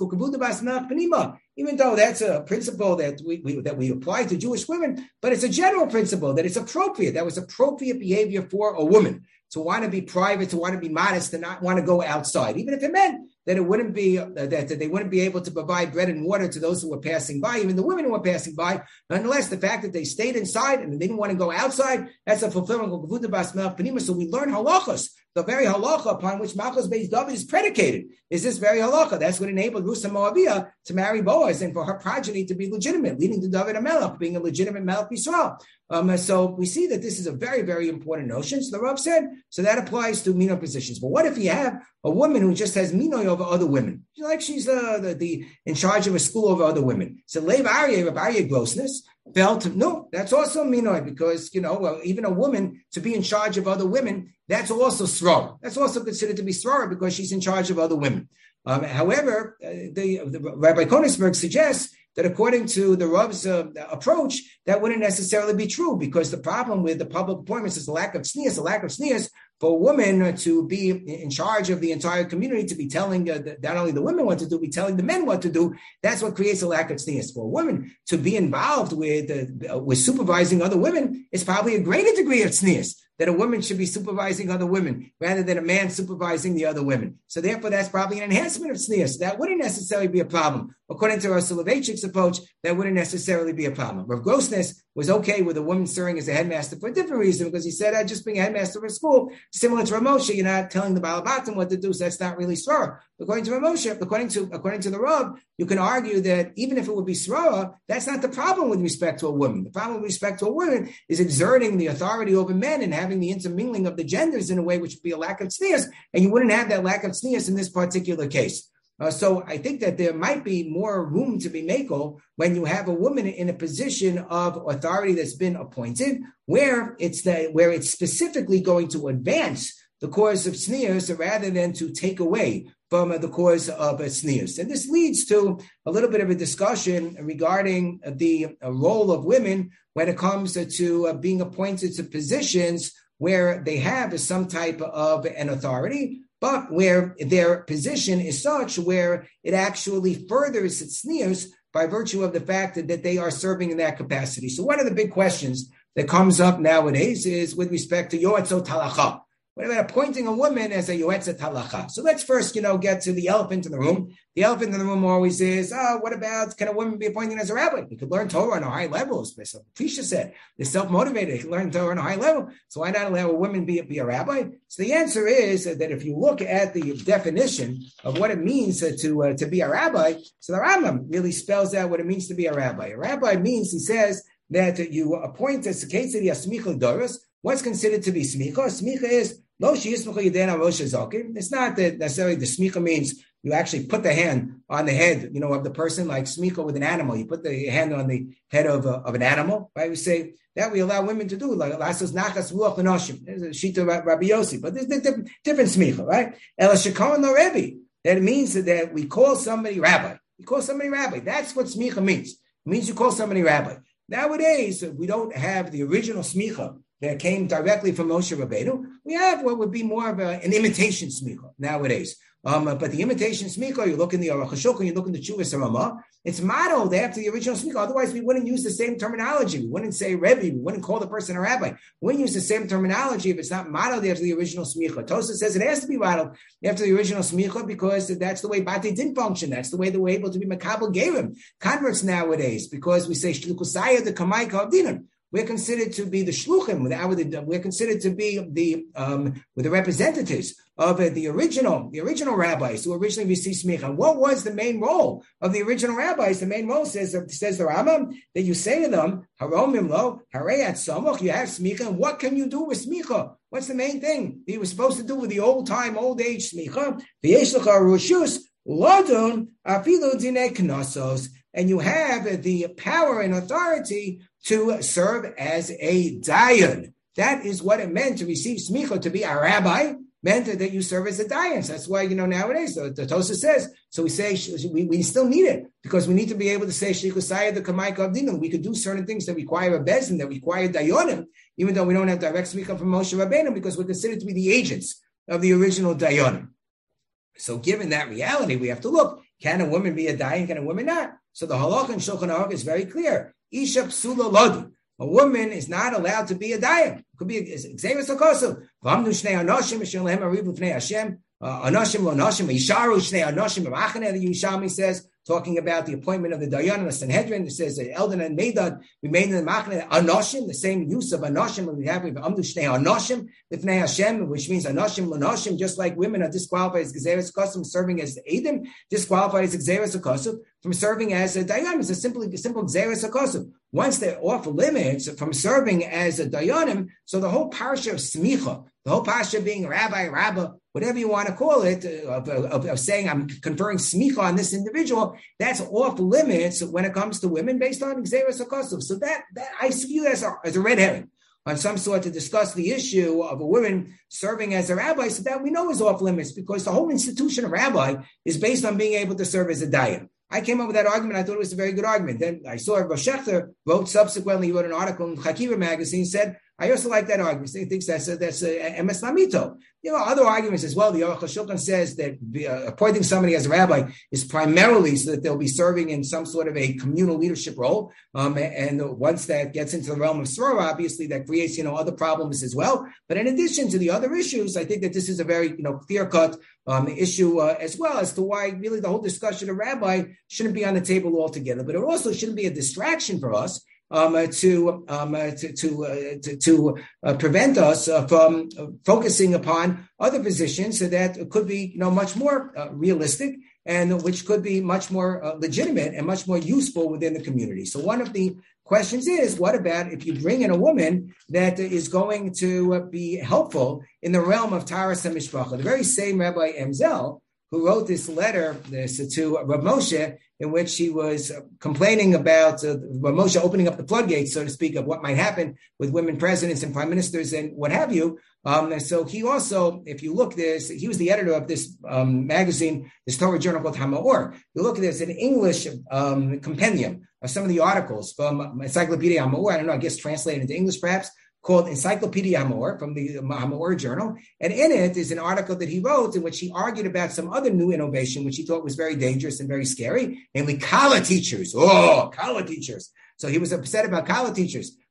even though that's a principle that we, we that we apply to Jewish women, but it's a general principle that it's appropriate. That was appropriate behavior for a woman to want to be private, to want to be modest, to not want to go outside, even if it meant that it wouldn't be uh, that, that they wouldn't be able to provide bread and water to those who were passing by, even the women who were passing by. Nonetheless, the fact that they stayed inside and they didn't want to go outside, that's a fulfillment of Gevurah Bas Melech Penima. So we learn halachas. The very halacha upon which Malchus Beis David is predicated is this very halacha. That's what enabled Rusa Moabiyah to marry Boaz and for her progeny to be legitimate, leading to David HaMelech being a legitimate Melech Yisrael. Um, so we see that this is a very, very important notion. So the Rav said, so that applies to minor positions. But what if you have a woman who just has minoi over other women? Like she's uh, the, the in charge of a school over other women. So Lev Aryeh, Rav Aryeh grossness, felt, no, that's also minoi because, you know, well, even a woman to be in charge of other women, that's also srara. That's also considered to be srara because she's in charge of other women. Um, however, uh, the, the Rabbi Konigsberg suggests that according to the Rav's uh, approach, that wouldn't necessarily be true because the problem with the public appointments is the lack of tznius, the lack of tznius for a woman to be in charge of the entire community, to be telling uh, the, not only the women what to do, be telling the men what to do. That's what creates a lack of tznius. For a woman to be involved with uh, with supervising other women is probably a greater degree of tznius, that a woman should be supervising other women rather than a man supervising the other women. So therefore, that's probably an enhancement of tznius. That wouldn't necessarily be a problem. According to Rav Soloveitchik's approach, that wouldn't necessarily be a problem. Rav Grossness was okay with a woman serving as a headmaster for a different reason, because he said, I'd just being a headmaster for a school, similar to Rav Moshe, you're not telling the Baal Batim what to do, so that's not really srara. According to Rav Moshe, according to, according to the Rav, you can argue that even if it would be srara, that's not the problem with respect to a woman. The problem with respect to a woman is exerting the authority over men and having the intermingling of the genders in a way which would be a lack of tznius, and you wouldn't have that lack of tznius in this particular case. Uh, so I think that there might be more room to be makel when you have a woman in a position of authority that's been appointed, where it's the, where it's specifically going to advance the cause of tznius rather than to take away from uh, the cause of uh, tznius. And this leads to a little bit of a discussion regarding the uh, role of women when it comes uh, to uh, being appointed to positions where they have some type of an authority, but where their position is such where it actually furthers its tznius by virtue of the fact that, that they are serving in that capacity. So one of the big questions that comes up nowadays is with respect to yoatzot halacha. What about appointing a woman as a yoetzet halacha? So let's first, you know, get to the elephant in the room. The elephant in the room always is, oh, what about, can a woman be appointed as a rabbi? You could learn Torah on a high level, as Prisha said. They're self-motivated. They can learn Torah on a high level. So why not allow a woman be, be a rabbi? So the answer is that if you look at the definition of what it means to, uh, to be a rabbi, so the Rambam really spells out what it means to be a rabbi. A rabbi means, he says, that you appoint as the case of the smicha doros. What's considered to be smicha? Smicha is lo sheyismicha yedena rosh hazakim. It's not that necessarily the smicha means you actually put the hand on the head, you know, of the person, like smicha with an animal. You put the hand on the head of a, of an animal, right? We say that we allow women to do, like lasos nachas ruach l'noshim. There's a shita Rabbi Yossi, but there's different, different smicha, right? Ela shekon lo rebbe. That it means that we call somebody rabbi. You call somebody rabbi. That's what smicha means. It means you call somebody rabbi. Nowadays, we don't have the original smicha that came directly from Moshe Rabbeinu. We have what would be more of a, an imitation smicha nowadays. Um, but the imitation smicha, you look in the Aruch HaShulchan, you look in the Chuvas Ramah, it's modeled after the original smicha. Otherwise, we wouldn't use the same terminology. We wouldn't say Rebbe. We wouldn't call the person a rabbi. We wouldn't use the same terminology if it's not modeled after the original smicha. Tosafos says it has to be modeled after the original smicha because that's the way Bate did function. That's the way they were able to be Makabel Gerim, converts nowadays, because we say Shlukusaya the Kamai Kavdinim. We're considered to be the shluchim. We're considered to be the um, with the representatives of uh, the original, the original rabbis who originally received smicha. What was the main role of the original rabbis? The main role says says the Rambam that you say to them, "Haromim lo harayat samoch." You have smicha, and what can you do with smicha? What's the main thing that you were supposed to do with the old time, old age smicha? V'yesh lecha rushus ladon afilu dinei knossos, and you have the power and authority to serve as a dayan. That is what it meant to receive smicha, to be a rabbi, meant that you serve as a dayan. So that's why, you know, nowadays, the, the Tosafos says, so we say, we, we still need it, because we need to be able to say, Shlikusaya the Kamai Kavdinim. We could do certain things that require a bezin, that require dayanim, even though we don't have direct smicha from Moshe Rabbeinu, because we're considered to be the agents of the original dayanim. So given that reality, we have to look, can a woman be a dayan, can a woman not? So the halacha in Shulchan Aruch is very clear. Isha psula lodi. A woman is not allowed to be a dayan. It could be a xeris hakosu. V'amnu shnei anoshim asher lehem arivu fnei Hashem. Anoshim lo anoshim. Yisharu shnei anoshim. B'machane, the Yerushalmi says, talking about the appointment of the dayan and the Sanhedrin. It says that Eldon and Medad remain in the machane. Anoshim, the same use of anoshim we have with Amdu shnei anoshim fnei Hashem, which means anoshim lo anoshim, just like women are disqualified as xeris hakosu, serving as edim, disqualified as xeris hakosu from serving as a dayan. It's a simple, simple xeris hakosu. Once they're off limits from serving as a dayanim, so the whole parsha of smicha, the whole parsha being rabbi, rabba, whatever you want to call it, of, of, of saying I'm conferring smicha on this individual, that's off limits when it comes to women based on xeris hakosu. So that, that I view as a, as a red herring on some sort to discuss the issue of a woman serving as a rabbi, so that we know is off limits, because the whole institution of rabbi is based on being able to serve as a dayan. I came up with that argument. I thought it was a very good argument. Then I saw Rav Shechter wrote subsequently, he wrote an article in Chakira magazine, said, I also like that argument. He thinks that's a, that's a emes lamito. You know, other arguments as well. The Aruch HaShulchan says that uh, appointing somebody as a rabbi is primarily so that they'll be serving in some sort of a communal leadership role. Um, and once that gets into the realm of soror, obviously that creates, you know, other problems as well. But in addition to the other issues, I think that this is a very, you know, clear-cut um, issue uh, as well as to why really the whole discussion of rabbi shouldn't be on the table altogether. But it also shouldn't be a distraction for us Um, uh, to, um, uh, to to uh, to, to uh, prevent us uh, from uh, focusing upon other positions, so that it could be, you know, much more uh, realistic, and which could be much more uh, legitimate and much more useful within the community. So one of the questions is, what about if you bring in a woman that is going to uh, be helpful in the realm of Taras HaMishpacha? The very same Rabbi Emzel, who wrote this letter this, to Rav Moshe, in which he was complaining about uh, Rav Moshe opening up the floodgates, so to speak, of what might happen with women presidents and prime ministers and what have you. Um, and so he also, if you look this, he was the editor of this um, magazine, this Torah journal called Hamaor. You look at this, an English um, compendium of some of the articles from Encyclopedia Hamaor. I don't know, I guess translated into English perhaps, called Encyclopedia Hamor from the Hamor Journal. And in it is an article that he wrote in which he argued about some other new innovation, which he thought was very dangerous and very scary, namely Kala teachers. Oh, Kala teachers. So he was upset about Kala teachers.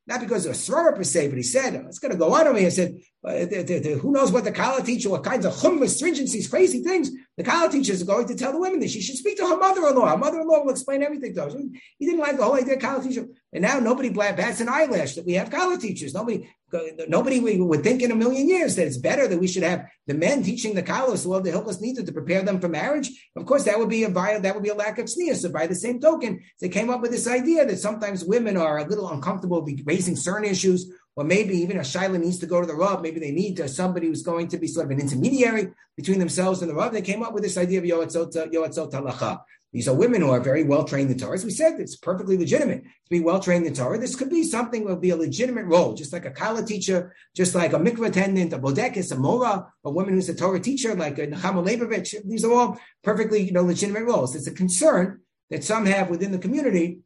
not because of a soror per se, but he said, it's going to go on over here. He said, uh, the, the, the, who knows what the Kala teacher, what kinds of chumrah, stringencies, crazy things. The Kala teachers are going to tell the women that she should speak to her mother-in-law. Her mother-in-law will explain everything to her. He didn't like the whole idea of Kala teacher. And now nobody bats an eyelash that we have Kala teachers. Nobody nobody would think in a million years that it's better that we should have the men teaching the Kalos, well, the Hilchos needed to prepare them for marriage. Of course, that would be a that would be a lack of tznius. So by the same token, they came up with this idea that sometimes women are a little uncomfortable raising certain issues, or maybe even a shaila needs to go to the Rav. Maybe they need uh, somebody who's going to be sort of an intermediary between themselves and the Rav. They came up with this idea of yoatzot yoatzot halacha. These are women who are very well trained in Torah. As we said, it's perfectly legitimate to be well trained in Torah. This could be something that would be a legitimate role, just like a Kala teacher, just like a mikveh attendant, a bodekis, a mora, a woman who's a Torah teacher, like a Nechama Leibovich. These are all perfectly, you know, legitimate roles. It's a concern that some have within the community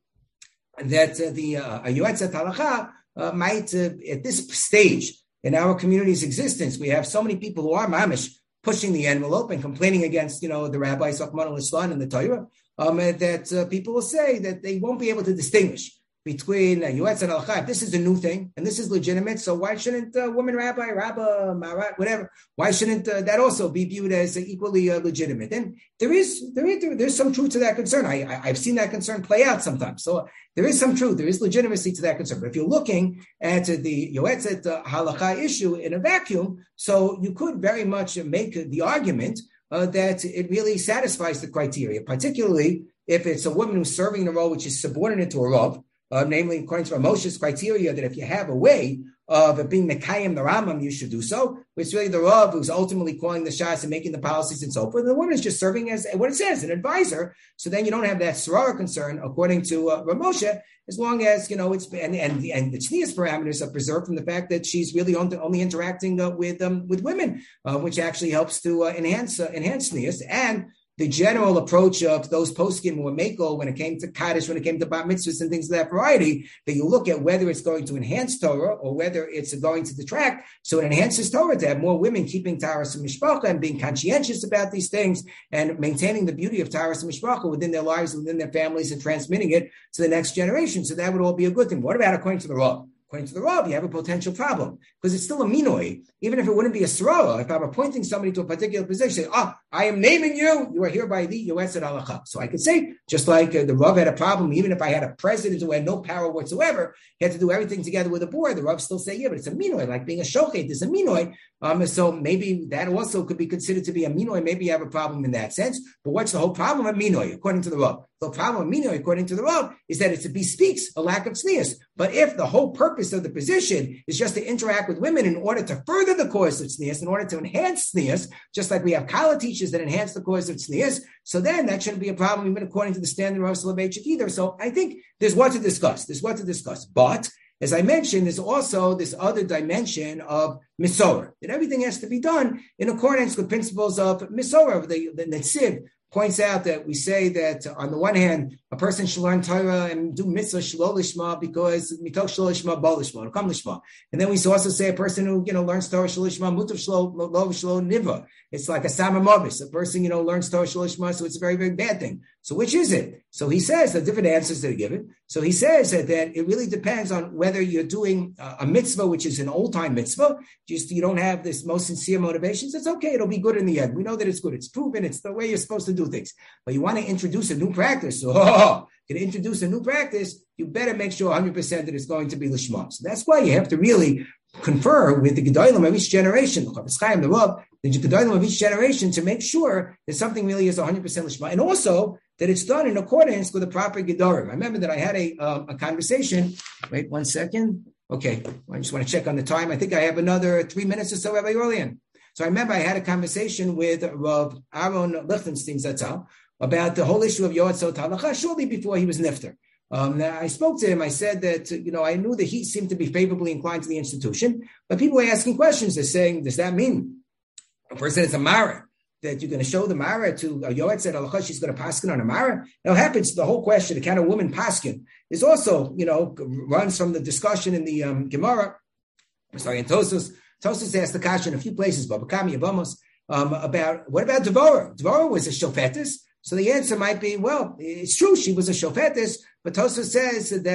that uh, the uh, yoetzet halacha uh, might, uh, at this stage in our community's existence, we have so many people who are mamish pushing the envelope and complaining against, you know, the rabbis, Rachmana litzlan, and the Torah, um, that uh, people will say that they won't be able to distinguish between uh, Yoetz and Halacha. If this is a new thing and this is legitimate, so why shouldn't uh, woman rabbi, rabba, marat, whatever, why shouldn't uh, that also be viewed as uh, equally uh, legitimate? And there is there is there's some truth to that concern. I, I I've seen that concern play out sometimes. So there is some truth, there is legitimacy to that concern. But if you're looking at uh, the Yoetz uh, Halacha issue in a vacuum, so you could very much make the argument uh, that it really satisfies the criteria, particularly if it's a woman who's serving in a role which is subordinate to a Rav. Uh, namely, according to Moshe's criteria, that if you have a way of being Mekayim the Rambam, you should do so. It's really the Rav who's ultimately calling the shots and making the policies and so forth. The woman is just serving as what it says, an advisor. So then you don't have that soror concern, according to uh, Rav Moshe, as long as, you know, it's and and, and the tznius parameters are preserved from the fact that she's really only, only interacting uh, with um, with women, uh, which actually helps to uh, enhance uh, enhance tznius. And the general approach of those poskim who were mako when it came to Kaddish, when it came to bat mitzvahs and things of that variety, that you look at whether it's going to enhance Torah or whether it's going to detract. So it enhances Torah to have more women keeping Taharas Mishpacha and being conscientious about these things and maintaining the beauty of Taharas Mishpacha within their lives, within their families, and transmitting it to the next generation. So that would all be a good thing. What about according to the Rav? According to the Rav, you have a potential problem because it's still a minoi. Even if it wouldn't be a soror, if I'm appointing somebody to a particular position, say, ah, I am naming you, you are hereby the Yoetz Halacha. So I could say, just like uh, the Rav had a problem, even if I had a president who had no power whatsoever, he had to do everything together with the board, the Rav still say, yeah, but it's a minoi, like being a shochet, it's a minoi. Um, so maybe that also could be considered to be a minoi. Maybe you have a problem in that sense. But what's the whole problem of minoi, according to the Rav? The problem of minoi, according to the Rav, is that it bespeaks a lack of tznius. But if the whole purpose of the position is just to interact with women in order to further the cause of tznius, in order to enhance tznius, just like we have Kala teachers that enhance the cause of tznius, so then that shouldn't be a problem even according to the standard of Soloveitchik either. So I think there's what to discuss. There's what to discuss. But as I mentioned, there's also this other dimension of Misorah, that everything has to be done in accordance with principles of Misorah. The, the Netziv points out that we say that on the one hand, a person should learn Torah and do mitzvah shelo lishma because mitoch shelo lishma bo lishma, come lishma. And then we also say a person who, you know, learns Torah shelo lishma mutav shelo lo shelo niva. It's like a samamovis. A person, you know, learns Torah shelo lishma, so it's a very, very bad thing. So which is it? So he says the different answers that are given. So he says that, that it really depends on whether you're doing a, a mitzvah, which is an old time mitzvah. Just you don't have this most sincere motivations. It's okay. It'll be good in the end. We know that it's good. It's proven. It's the way you're supposed to do things. But you want to introduce a new practice. So, oh, to introduce a new practice, you better make sure one hundred percent that it's going to be lishma. So that's why you have to really confer with the Gedolim of each generation, the Chafetz Chaim, the Rav, the Gedolim of each generation to make sure that something really is one hundred percent lishma. And also that it's done in accordance with the proper Gedorim. I remember that I had a, um, a conversation. Wait one second. Okay. I just want to check on the time. I think I have another three minutes or so, Rabbi Orlian. So I remember I had a conversation with Rav Aaron Lichtenstein Zatzal about the whole issue of Yoetzot Halacha shortly before he was nifter. Um, I spoke to him. I said that, you know, I knew that he seemed to be favorably inclined to the institution, but people were asking questions. They're saying, does that mean a person is a Mara, that you're going to show the Mara to a Yoetzot Halacha, she's going to paskin on a Mara? Now it happens, the whole question, the kind of woman paskin, is also, you know, runs from the discussion in the um, Gemara, I'm sorry, in Tosos. Tosos asked the kasha in a few places, Babakami, Abamos, um, about, what about Devorah? Devorah was a shofetis. So the answer might be, well, it's true, she was a shofetis, but Tosos says that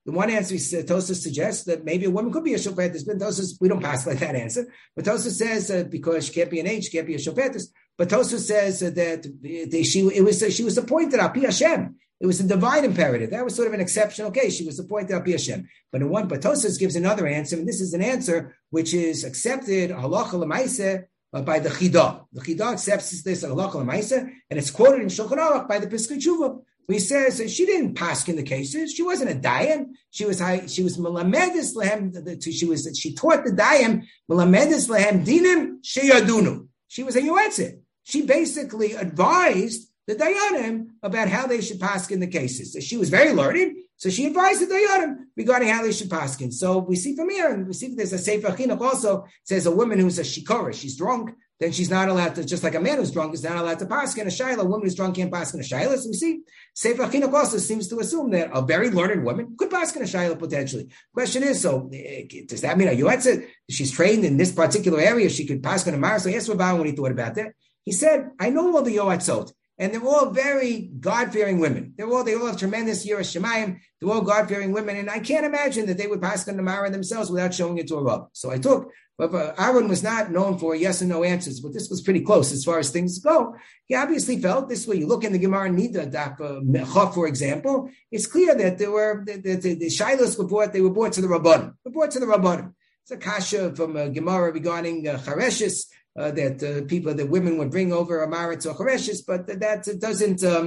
The one answer is, uh, Tosfos suggests that maybe a woman could be a shofetis, but Tosfos, we don't pass like that answer. But Tosfos says uh, because she can't be an age, she can't be a shofetis. But Tosfos says uh, that they, she it was uh, she was appointed al pi Hashem. It was a divine imperative. That was sort of an exceptional case. She was appointed al pi Hashem. But in one, but Tosfos gives another answer, and this is an answer which is accepted halacha l'maaseh uh, by the Chidah. The Chidah accepts this halacha l'maaseh, and it's quoted in Shulchan Aruch by the Piskei Tshuva. He says she didn't pass in the cases. She wasn't a dayan. She was high, she was melamedis lehem. She was she taught the dayan melamedis lehem dinim sheyadunu. She was a yoetzet. She basically advised the dayanim about how they should pass in the cases. She was very learned, so she advised the dayanim regarding how they should pass in. So we see from here, and we see there's a Sefer Chinuch also says a woman who's a shikora, she's drunk, then she's not allowed to, just like a man who's drunk is not allowed to pass in a shayla. A woman who's drunk can't pass in a shayla. So we see Sefer Chinuch also seems to assume that a very learned woman could pass in a shayla potentially. Question is, so does that mean a yoetzet? She's trained in this particular area, she could pass in a mar. So he asked Rabban when he thought about that. He said, I know all the yoetzot, and they're all very God-fearing women. They're all, they all have tremendous yiras shamayim. They're all God-fearing women, and I can't imagine that they would pass on the Mara themselves without showing it to a Rav. So I took, but uh, Aaron was not known for yes and no answers, but this was pretty close as far as things go. He obviously felt this way. You look in the Gemara Nida, Daf Mecha, for example, it's clear that there were, that the, the, the Shilos were brought, they were brought to the Rabbanim. Were brought to the Rabbanim. It's a kasha from uh, Gemara regarding uh, Chareshes, Uh, that uh, people, that women would bring over a marit to a chareshes, but that, that doesn't um,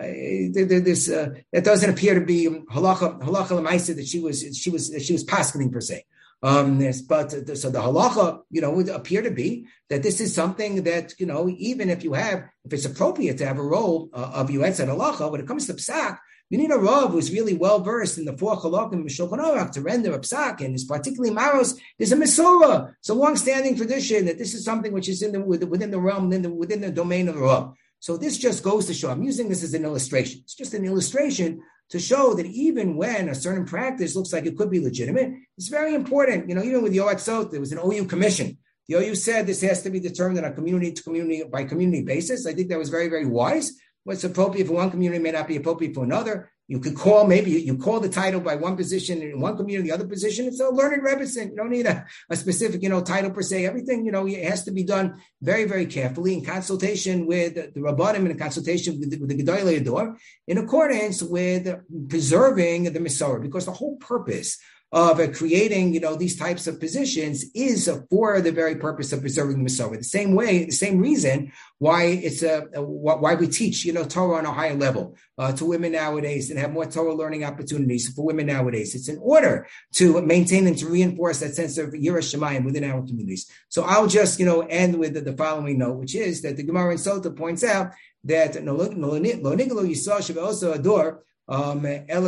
uh, this uh, that doesn't appear to be halacha halacha l'maisa that she was she was she was paskening per se. Um, this, but uh, so the halacha, you know, would appear to be that this is something that, you know, even if you have, if it's appropriate to have a role uh, of yuetz and halacha, when it comes to psak, you need a Rav who's really well versed in the four halakim of Shulchan Aruch to render a psak, and it's particularly maros. There's a Mesorah. It's a long-standing tradition that this is something which is in the within the realm, within the, within the domain of the Rav. So this just goes to show. I'm using this as an illustration. It's just an illustration to show that even when a certain practice looks like it could be legitimate, it's very important. You know, even with Yoatzot, there was an O U commission. The O U said this has to be determined on a community to community by community basis. I think that was very, very wise. What's appropriate for one community may not be appropriate for another. You could call, maybe you call the title by one position in one community, the other position. It's a learned rebbetzin. You don't need a, a specific, you know, title per se. Everything, you know, it has to be done very, very carefully in consultation with the Rabbanim and in consultation with the, with the Gedolei Hador, in accordance with preserving the Mesorah, because the whole purpose of uh, creating, you know, these types of positions is uh, for the very purpose of preserving the Mesorah. The same way, the same reason why it's a uh, why we teach, you know, Torah on a higher level uh, to women nowadays and have more Torah learning opportunities for women nowadays. It's in order to maintain and to reinforce that sense of yiras shamayim within our communities. So I'll just, you know, end with the, the following note, which is that the Gemara in Sota points out that lo niglo yisrael shebe'oso ador. Um,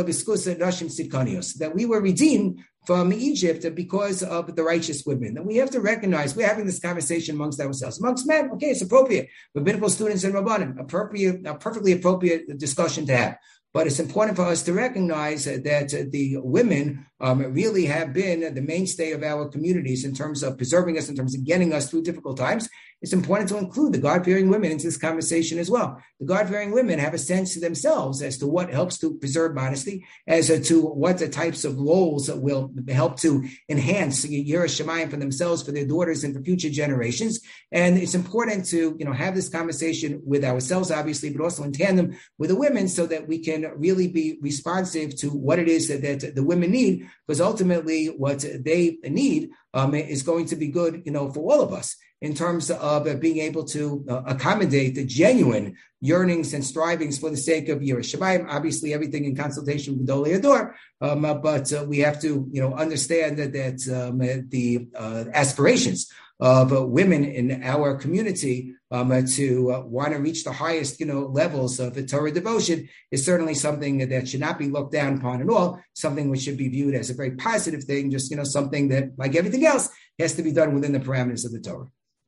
that we were redeemed from Egypt because of the righteous women. And we have to recognize we're having this conversation amongst ourselves. Amongst men, okay, it's appropriate. Rabbinical students and Rabbanim, appropriate, a perfectly appropriate discussion to have. But it's important for us to recognize that the women um, really have been the mainstay of our communities in terms of preserving us, in terms of getting us through difficult times. It's important to include the God-fearing women into this conversation as well. The God-fearing women have a sense to themselves as to what helps to preserve modesty, as to what the types of roles that will help to enhance yiras shamayim for themselves, for their daughters, and for future generations. And it's important to, you know, have this conversation with ourselves, obviously, but also in tandem with the women, so that we can really be responsive to what it is that, that the women need, because ultimately what they need um, is going to be good, you know, for all of us, in terms of uh, being able to uh, accommodate the genuine yearnings and strivings for the sake of yiras shamayim. Obviously, everything in consultation with Gedolei Hador, um, uh, but uh, we have to, you know, understand that, that um, uh, the uh, aspirations of uh, women in our community um, uh, to uh, want to reach the highest, you know, levels of the Torah devotion is certainly something that should not be looked down upon at all. Something which should be viewed as a very positive thing. Just, you know, something that, like everything else, has to be done within the parameters of the Torah.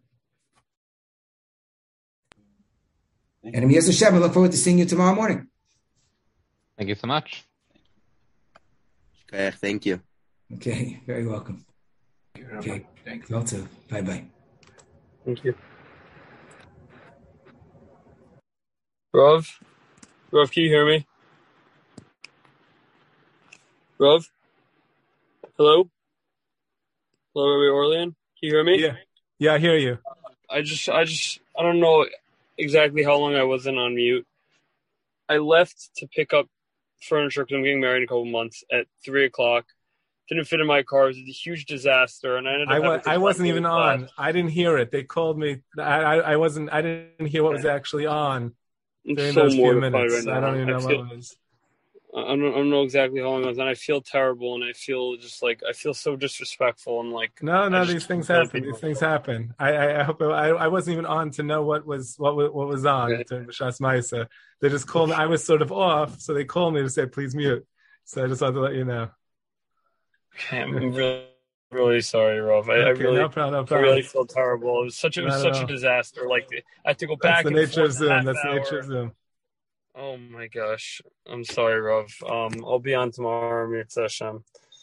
And Ami Hashem, I look forward to seeing you tomorrow morning. Thank you so much. Okay, thank you. Okay, very welcome. Okay, thank you. Also, bye bye. Thank you. Rav? Rav, can you hear me? Rav? Rav? Hello? Hello, Rabbi Orlean? Can you hear me? Yeah. Yeah, I hear you. I just, I just, I don't know exactly how long I wasn't on mute. I left to pick up furniture because I'm getting married in a couple months at three o'clock. Didn't fit in my car. It was a huge disaster, and I ended up. I, wa- I wasn't even class. on. I didn't hear it. They called me. I, I, I wasn't. I didn't hear what was actually on I'm during so those few mortified minutes. right now. I don't even know I feel, what it was. I don't, I don't know exactly how long I was on. I feel terrible, and I feel just like I feel so disrespectful. And like no, no, I these things happen. These things happen. I, I, I hope I, I wasn't even on to know what was what was, what was on okay. to B'Shas Ma'aseh. They just called me. I was sort of off, so they called me to say please mute. So I just wanted to let you know. Okay, I'm really, really sorry, Rav. I, okay, I really, no problem, no problem. I really feel terrible. It was such, it was such a disaster. Like I had to go back. That's the nature of Zoom. That's hour. the nature of Zoom. Oh my gosh, I'm sorry, Rav. Um, I'll be on tomorrow, Mirza Hashem.